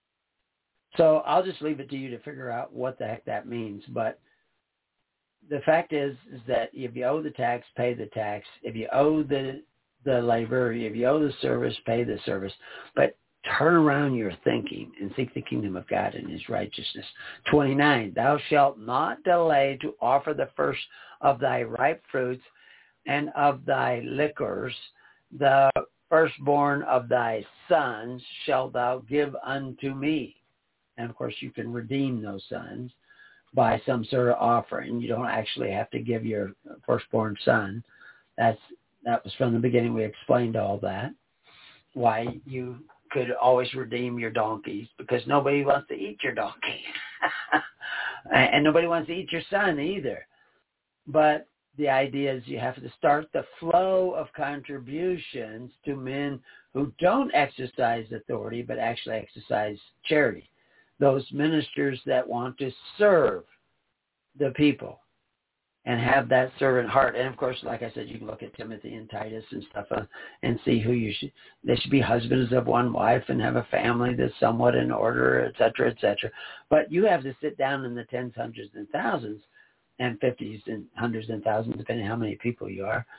So I'll just leave it to you to figure out what the heck that means. But the fact is that if you owe the tax, pay the tax. If you owe the labor, if you owe the service, pay the service. But turn around your thinking and seek the kingdom of God and his righteousness. 29, thou shalt not delay to offer the first of thy ripe fruits and of thy liquors, the firstborn of thy sons shalt thou give unto me. And, of course, you can redeem those sons by some sort of offering. You don't actually have to give your firstborn son. That was from the beginning. We explained all that, why you could always redeem your donkeys, because nobody wants to eat your donkey. And nobody wants to eat your son either. But the idea is you have to start the flow of contributions to men who don't exercise authority but actually exercise charity. Those ministers that want to serve the people and have that servant heart. And, of course, like I said, you can look at Timothy and Titus and stuff and see who you should. They should be husbands of one wife and have a family that's somewhat in order, et cetera, et cetera. But you have to sit down in the tens, hundreds, and thousands, and 50s and hundreds and thousands, depending on how many people you are,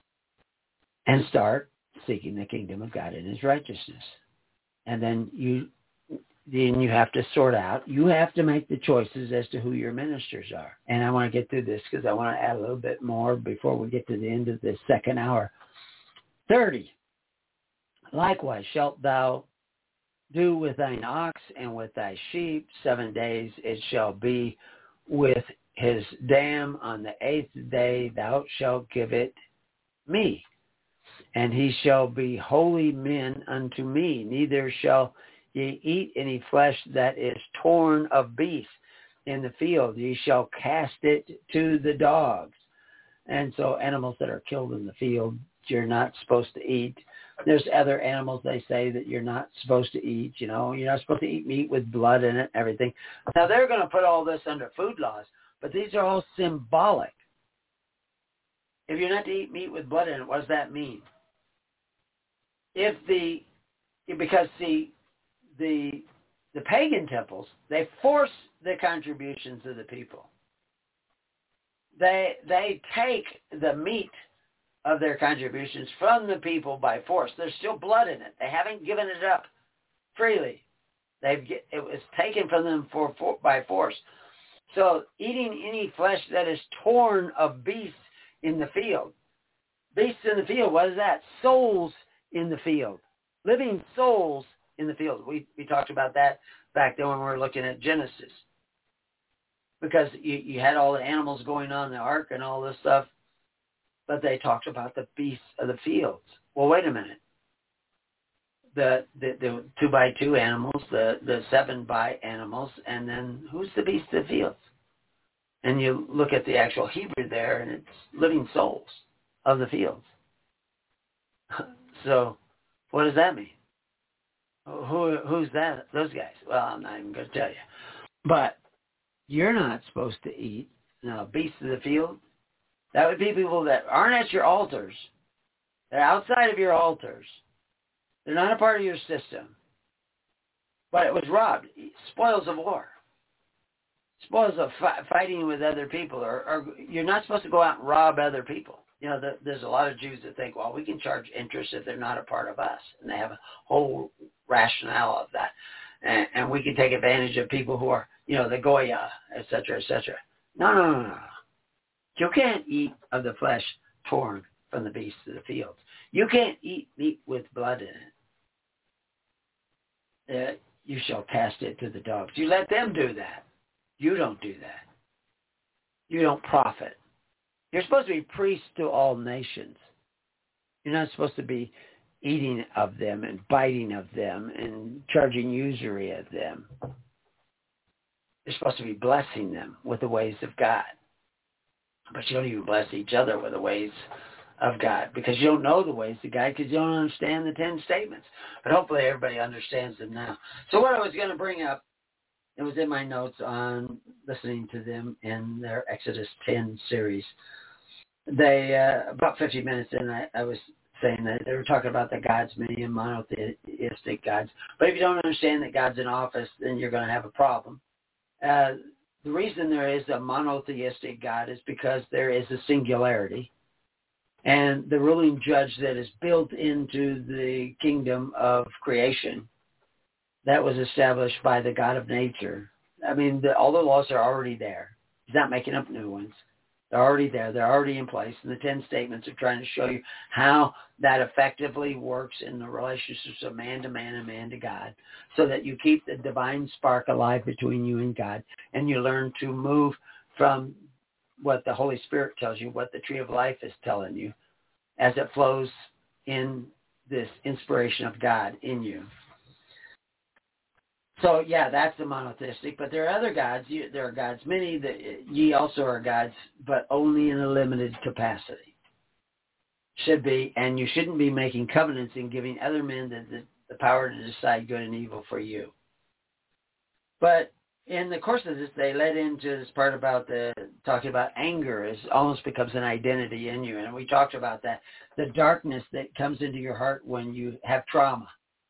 and start seeking the kingdom of God and his righteousness. And then you have to sort out, you have to make the choices as to who your ministers are. And I want to get through this because I want to add a little bit more before we get to the end of this second hour. 30, likewise shalt thou do with thine ox and with thy sheep. 7 days it shall be with his dam. On the 8th day thou shalt give it me, and he shall be holy men unto me. Neither shall ye eat any flesh that is torn of beasts in the field. Ye shall cast it to the dogs. And so animals that are killed in the field, you're not supposed to eat. There's other animals they say that you're not supposed to eat. You know, you're not supposed to eat meat with blood in it, everything. Now, they're going to put all this under food laws, but these are all symbolic. If you're not to eat meat with blood in it, what does that mean? Because the pagan temples, they force the contributions of the people. They take the meat of their contributions from the people by force. There's still blood in it. They haven't given it up freely. It was taken from them by force. So eating any flesh that is torn of beasts in the field. Beasts in the field, what is that? Souls in the field. Living souls in the field. We talked about that back then when we were looking at Genesis. because you had all the animals going on in the ark and all this stuff, but they talked about the beasts of the fields. Well, wait a minute. The 2x2 animals, the 7x animals, and then who's the beast of the fields? And you look at the actual Hebrew there, and it's living souls of the fields. So what does that mean? Who's that? Those guys? Well, I'm not even going to tell you. But you're not supposed to eat beasts of the field. That would be people that aren't at your altars. They're outside of your altars. They're not a part of your system. But it was robbed. Spoils of war. Spoils of fighting with other people. Or you're not supposed to go out and rob other people. There's a lot of Jews that think, well, we can charge interest if they're not a part of us. And they have a whole rationale of that. And we can take advantage of people who are, the Goya, et cetera, et cetera. No. You can't eat of the flesh torn from the beasts of the fields. You can't eat meat with blood in it. You shall cast it to the dogs. You let them do that. You don't do that. You don't profit. You're supposed to be priests to all nations. You're not supposed to be eating of them and biting of them and charging usury of them. You're supposed to be blessing them with the ways of God. But you don't even bless each other with the ways of God because you don't know the ways of God because you don't understand the 10 statements. But hopefully everybody understands them now. So what I was going to bring up, it was in my notes on listening to them in their Exodus 10 series. They, about 50 minutes in, I was saying that they were talking about the gods, many and monotheistic gods. But if you don't understand that God's in office, then you're going to have a problem. The reason there is a monotheistic God is because there is a singularity. And the ruling judge that is built into the kingdom of creation, that was established by the God of nature. I mean, all the laws are already there. He's not making up new ones. They're already there. They're already in place. And the 10 statements are trying to show you how that effectively works in the relationships of man to man and man to God so that you keep the divine spark alive between you and God and you learn to move from what the Holy Spirit tells you, what the tree of life is telling you as it flows in this inspiration of God in you. So, yeah, that's the monotheistic. But there are other gods. There are gods many. Ye also are gods, but only in a limited capacity. Should be, and you shouldn't be making covenants and giving other men the power to decide good and evil for you. But in the course of this, they led into this part about talking about anger is almost becomes an identity in you. And we talked about that, the darkness that comes into your heart when you have trauma.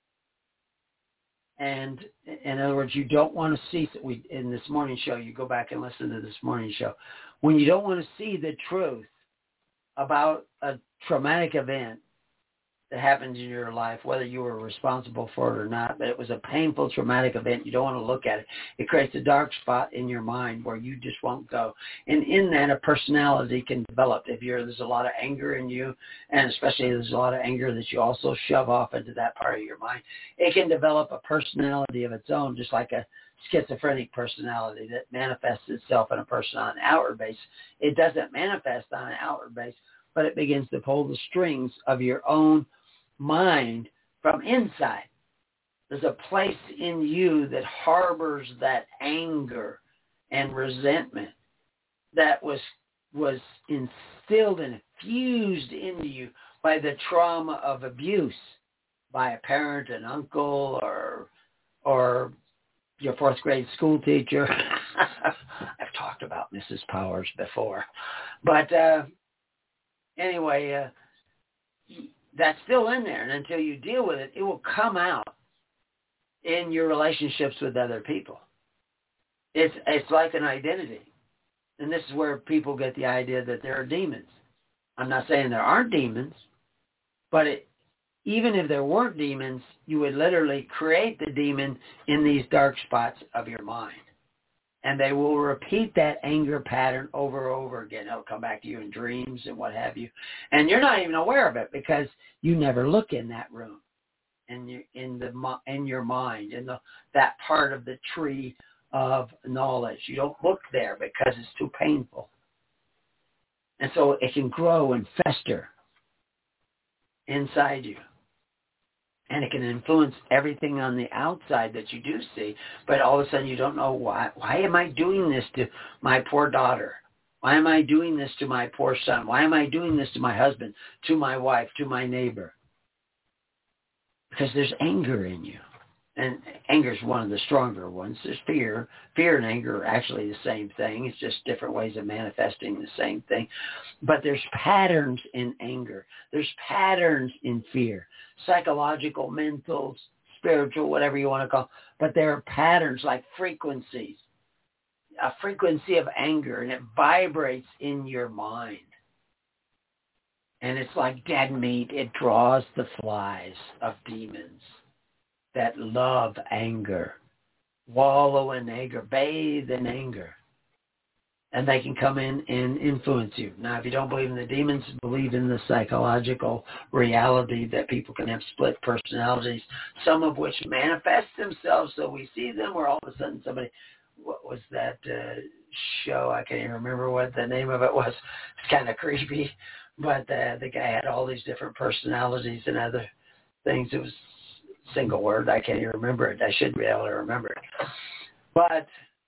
And in other words, you don't want to see, in this morning show, you go back and listen to this morning show, when you don't want to see the truth about a traumatic event that happened in your life, whether you were responsible for it or not, but it was a painful, traumatic event, you don't want to look at it. It creates a dark spot in your mind where you just won't go. And in that, a personality can develop. If there's a lot of anger in you, and especially if there's a lot of anger that you also shove off into that part of your mind, it can develop a personality of its own, just like a schizophrenic personality that manifests itself in a person on an outward base. It doesn't manifest on an outward base, but it begins to pull the strings of your own mind from inside. There's a place in you that harbors that anger and resentment that was instilled and infused into you by the trauma of abuse by a parent, an uncle, or your fourth grade school teacher. I've talked about Mrs. Powers before. But anyway, that's still in there. And until you deal with it, it will come out in your relationships with other people. It's like an identity. And this is where people get the idea that there are demons. I'm not saying there aren't demons, but even if there weren't demons, you would literally create the demon in these dark spots of your mind. And they will repeat that anger pattern over and over again. It'll come back to you in dreams and what have you. And you're not even aware of it because you never look in that room, in your mind, in that part of the tree of knowledge. You don't look there because it's too painful. And so it can grow and fester inside you. And it can influence everything on the outside that you do see. But all of a sudden you don't know why. Why am I doing this to my poor daughter? Why am I doing this to my poor son? Why am I doing this to my husband, to my wife, to my neighbor? Because there's anger in you. And anger is one of the stronger ones. There's fear. Fear and anger are actually the same thing. It's just different ways of manifesting the same thing. But there's patterns in anger. There's patterns in fear. Psychological, mental, spiritual, whatever you want to call it. But there are patterns like frequencies. A frequency of anger, and it vibrates in your mind. And it's like dead meat. It draws the flies of demons that love anger, wallow in anger, bathe in anger. And they can come in and influence you. Now, if you don't believe in the demons, believe in the psychological reality that people can have split personalities, some of which manifest themselves so we see them, or all of a sudden somebody, what was that show? I can't even remember what the name of it was. It's kind of creepy. But the guy had all these different personalities and other things. It was single word. I can't even remember it. I should be able to remember it. But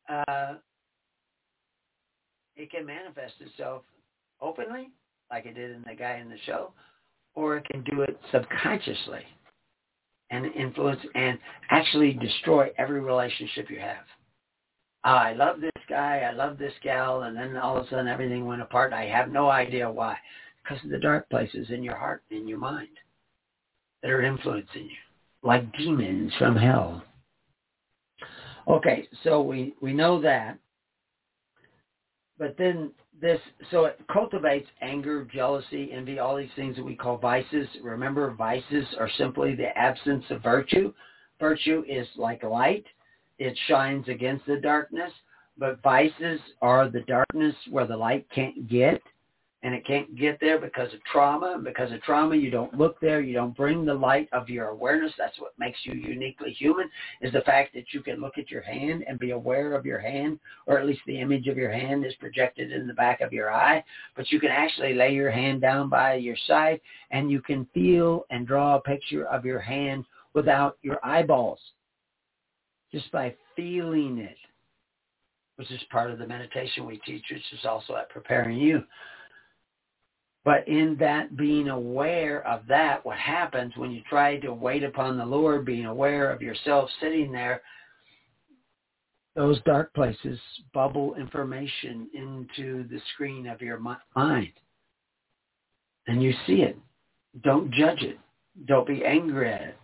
it can manifest itself openly, like it did in the guy in the show, or it can do it subconsciously and influence and actually destroy every relationship you have. I love this guy, I love this gal, and then all of a sudden everything went apart. I have no idea why. Because of the dark places in your heart and in your mind that are influencing you, like demons from hell. Okay, so we know that. But then so it cultivates anger, jealousy, envy, all these things that we call vices. Remember, vices are simply the absence of virtue. Virtue is like light. It shines against the darkness. But vices are the darkness where the light can't get. And it can't get there because of trauma. And because of trauma, you don't look there. You don't bring the light of your awareness. That's what makes you uniquely human, is the fact that you can look at your hand and be aware of your hand, or at least the image of your hand is projected in the back of your eye. But you can actually lay your hand down by your side, and you can feel and draw a picture of your hand without your eyeballs, just by feeling it, which is part of the meditation we teach, which is also at Preparing You. But in that being aware of that, what happens when you try to wait upon the Lord, being aware of yourself sitting there, those dark places bubble information into the screen of your mind. And you see it. Don't judge it. Don't be angry at it.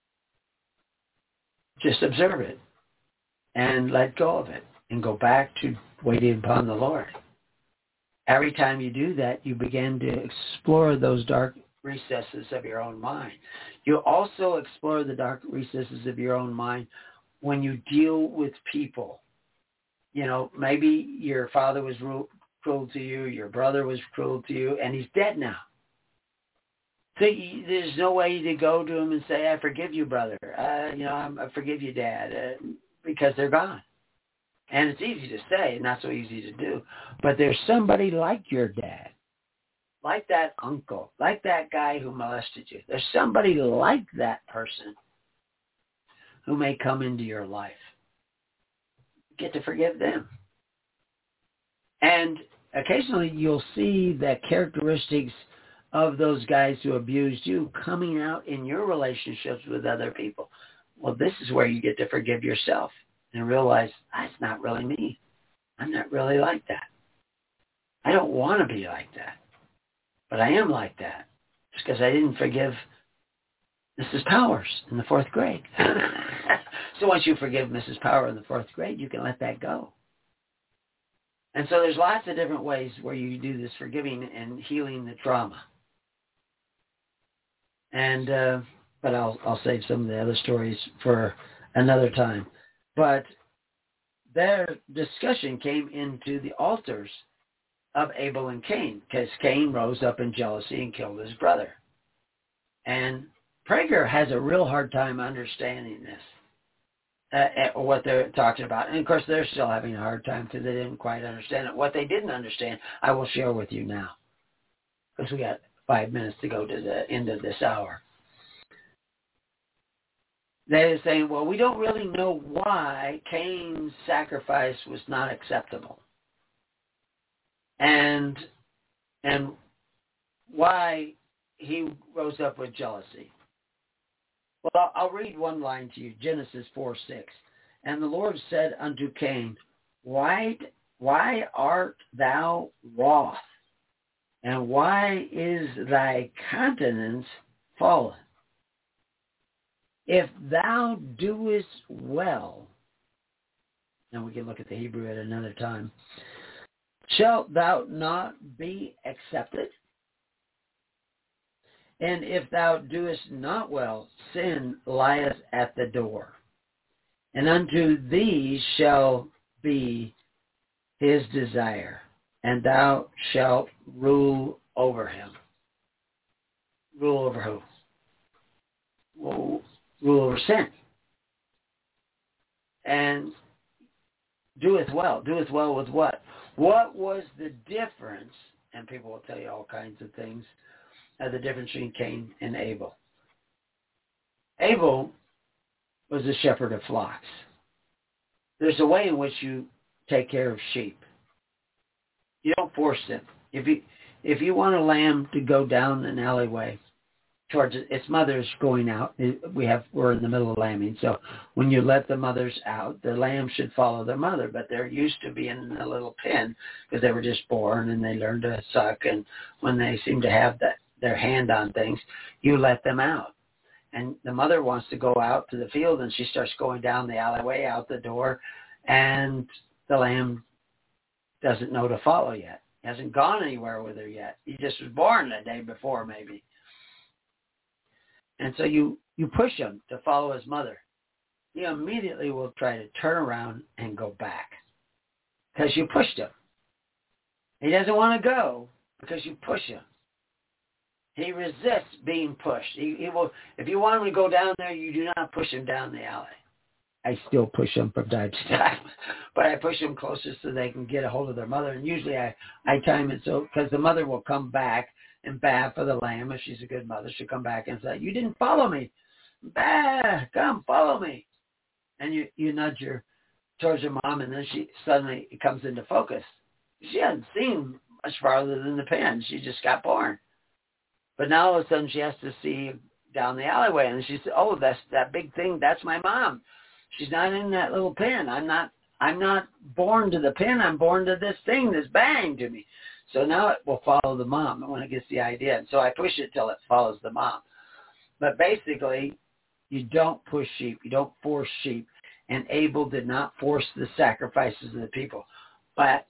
Just observe it and let go of it and go back to waiting upon the Lord. Every time you do that, you begin to explore those dark recesses of your own mind. You also explore the dark recesses of your own mind when you deal with people. You know, maybe your father was cruel to you, your brother was cruel to you, and he's dead now. So there's no way to go to him and say, I forgive you, brother. I forgive you, Dad, because they're gone. And it's easy to say, not so easy to do. But there's somebody like your dad, like that uncle, like that guy who molested you. There's somebody like that person who may come into your life. Get to forgive them. And occasionally you'll see the characteristics of those guys who abused you coming out in your relationships with other people. Well, this is where you get to forgive yourself and realize, that's not really me. I'm not really like that. I don't want to be like that. But I am like that. It's because I didn't forgive Mrs. Powers in the 4th grade. So once you forgive Mrs. Power in the 4th grade, you can let that go. And so there's lots of different ways where you do this forgiving and healing the trauma. And but I'll save some of the other stories for another time. But their discussion came into the altars of Abel and Cain, because Cain rose up in jealousy and killed his brother. And Prager has a real hard time understanding this. what they're talking about. And, of course, they're still having a hard time because they didn't quite understand it. What they didn't understand, I will share with you now because we got 5 minutes to go to the end of this hour. They're saying, well, we don't really know why Cain's sacrifice was not acceptable. And why he rose up with jealousy. Well, I'll read one line to you, Genesis 4:6. And the Lord said unto Cain, why art thou wroth? And why is thy countenance fallen? If thou doest well, and we can look at the Hebrew at another time, shalt thou not be accepted? And if thou doest not well, sin lieth at the door. And unto thee shall be his desire, and thou shalt rule over him. Rule over who? Well, rule over sin. And doeth well. Doeth well with what? What was the difference? And people will tell you all kinds of things. The difference between Cain and Abel. Abel was a shepherd of flocks. There's a way in which you take care of sheep. You don't force them. If you want a lamb to go down an alleyway towards its mother's going out, we're in the middle of lambing. So when you let the mothers out, the lamb should follow their mother. But they're used to being in a little pen because they were just born and they learned to suck. And when they seem to have their hand on things, you let them out. And the mother wants to go out to the field, and she starts going down the alleyway, out the door, and the lamb doesn't know to follow yet. He hasn't gone anywhere with her yet. He just was born the day before, maybe. And so you push him to follow his mother. He immediately will try to turn around and go back because you pushed him. He doesn't want to go because you push him. He resists being pushed. He will. If you want him to go down there, you do not push him down the alley. I still push them from time to time, but I push them closer so they can get a hold of their mother. And usually I time it so because the mother will come back and baa for the lamb. If she's a good mother, she'll come back and say, "You didn't follow me. Baa, come follow me." And you nudge her towards her mom, and then she suddenly it comes into focus. She hadn't seen much farther than the pen. She just got born. But now all of a sudden she has to see down the alleyway, and she said, "Oh, that's that big thing. That's my mom. She's not in that little pen. I'm not born to the pen. I'm born to this thing that's bang to me." So now it will follow the mom when it gets the idea. And so I push it till it follows the mom. But basically, you don't push sheep. You don't force sheep. And Abel did not force the sacrifices of the people. But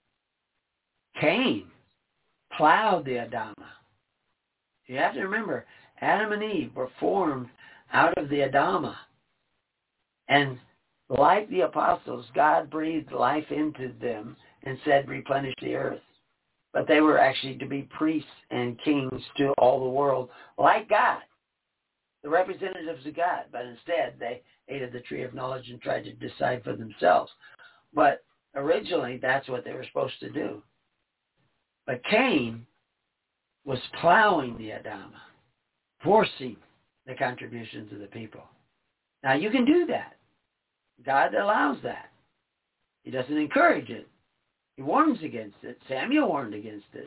Cain plowed the Adamah. You have to remember, Adam and Eve were formed out of the Adamah. And like the apostles, God breathed life into them and said, replenish the earth. But they were actually to be priests and kings to all the world, like God, the representatives of God. But instead, they ate of the tree of knowledge and tried to decide for themselves. But originally, that's what they were supposed to do. But Cain was plowing the Adamah, forcing the contributions of the people. Now, you can do that. God allows that. He doesn't encourage it. He warns against it. Samuel warned against it.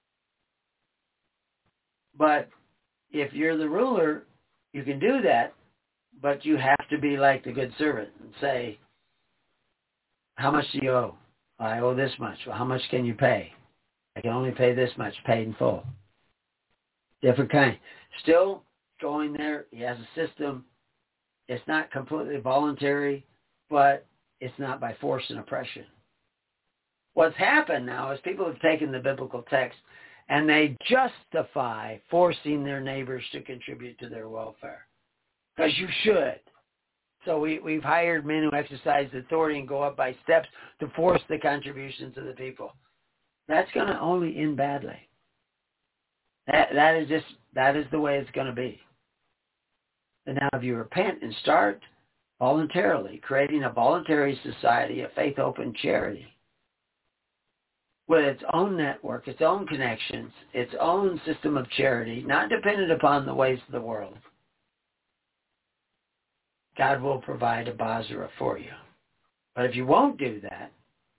But if you're the ruler, you can do that, but you have to be like the good servant and say, how much do you owe? I owe this much. Well, how much can you pay? I can only pay this much, paid in full. Different kind. Still going there. He has a system. It's not completely voluntary, but it's not by force and oppression. What's happened now is people have taken the biblical text and they justify forcing their neighbors to contribute to their welfare. Because you should. So we've hired men who exercise authority and go up by steps to force the contributions of the people. That's going to only end badly. That is the way it's going to be. And now if you repent and start voluntarily, creating a voluntary society of faith, hope, and charity with its own network, its own connections, its own system of charity, not dependent upon the ways of the world. God will provide a Basra for you. But if you won't do that,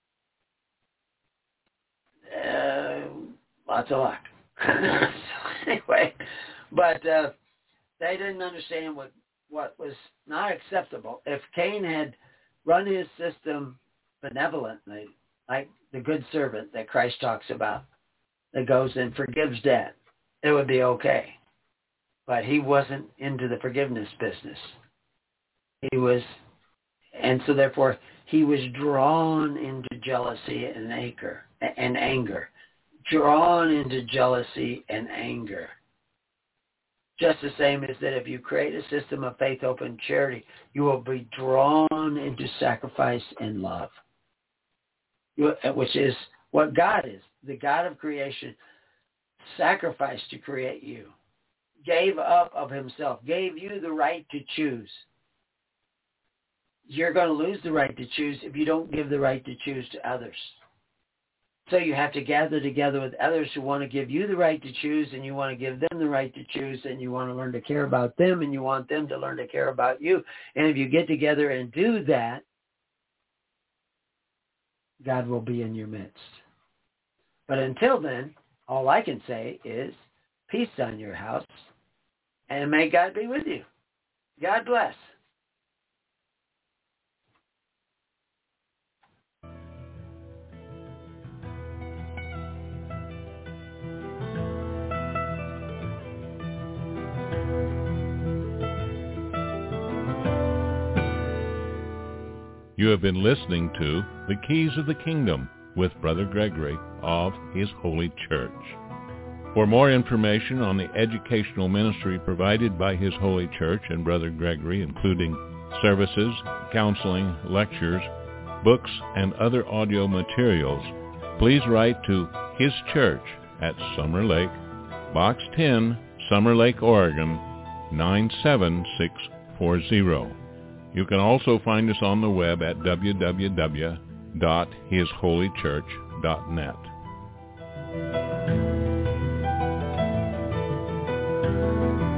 lots of luck. So anyway, but they didn't understand what was not acceptable. If Cain had run his system benevolently, like the good servant that Christ talks about, that goes and forgives debt, it would be okay. But he wasn't into the forgiveness business. He was, and so therefore he was drawn into jealousy and anger. Drawn into jealousy and anger. Just the same as that if you create a system of faith, hope, and charity, you will be drawn into sacrifice and love, which is what God is. The God of creation sacrificed to create you, gave up of himself, gave you the right to choose. You're going to lose the right to choose if you don't give the right to choose to others. So you have to gather together with others who want to give you the right to choose, and you want to give them the right to choose, and you want to learn to care about them, and you want them to learn to care about you. And if you get together and do that, God will be in your midst. But until then, all I can say is peace on your house, and may God be with you. God bless. You have been listening to The Keys of the Kingdom with Brother Gregory of His Holy Church. For more information on the educational ministry provided by His Holy Church and Brother Gregory, including services, counseling, lectures, books, and other audio materials, please write to His Church at Summer Lake, Box 10, Summer Lake, Oregon, 97640. You can also find us on the web at www.hisholychurch.net.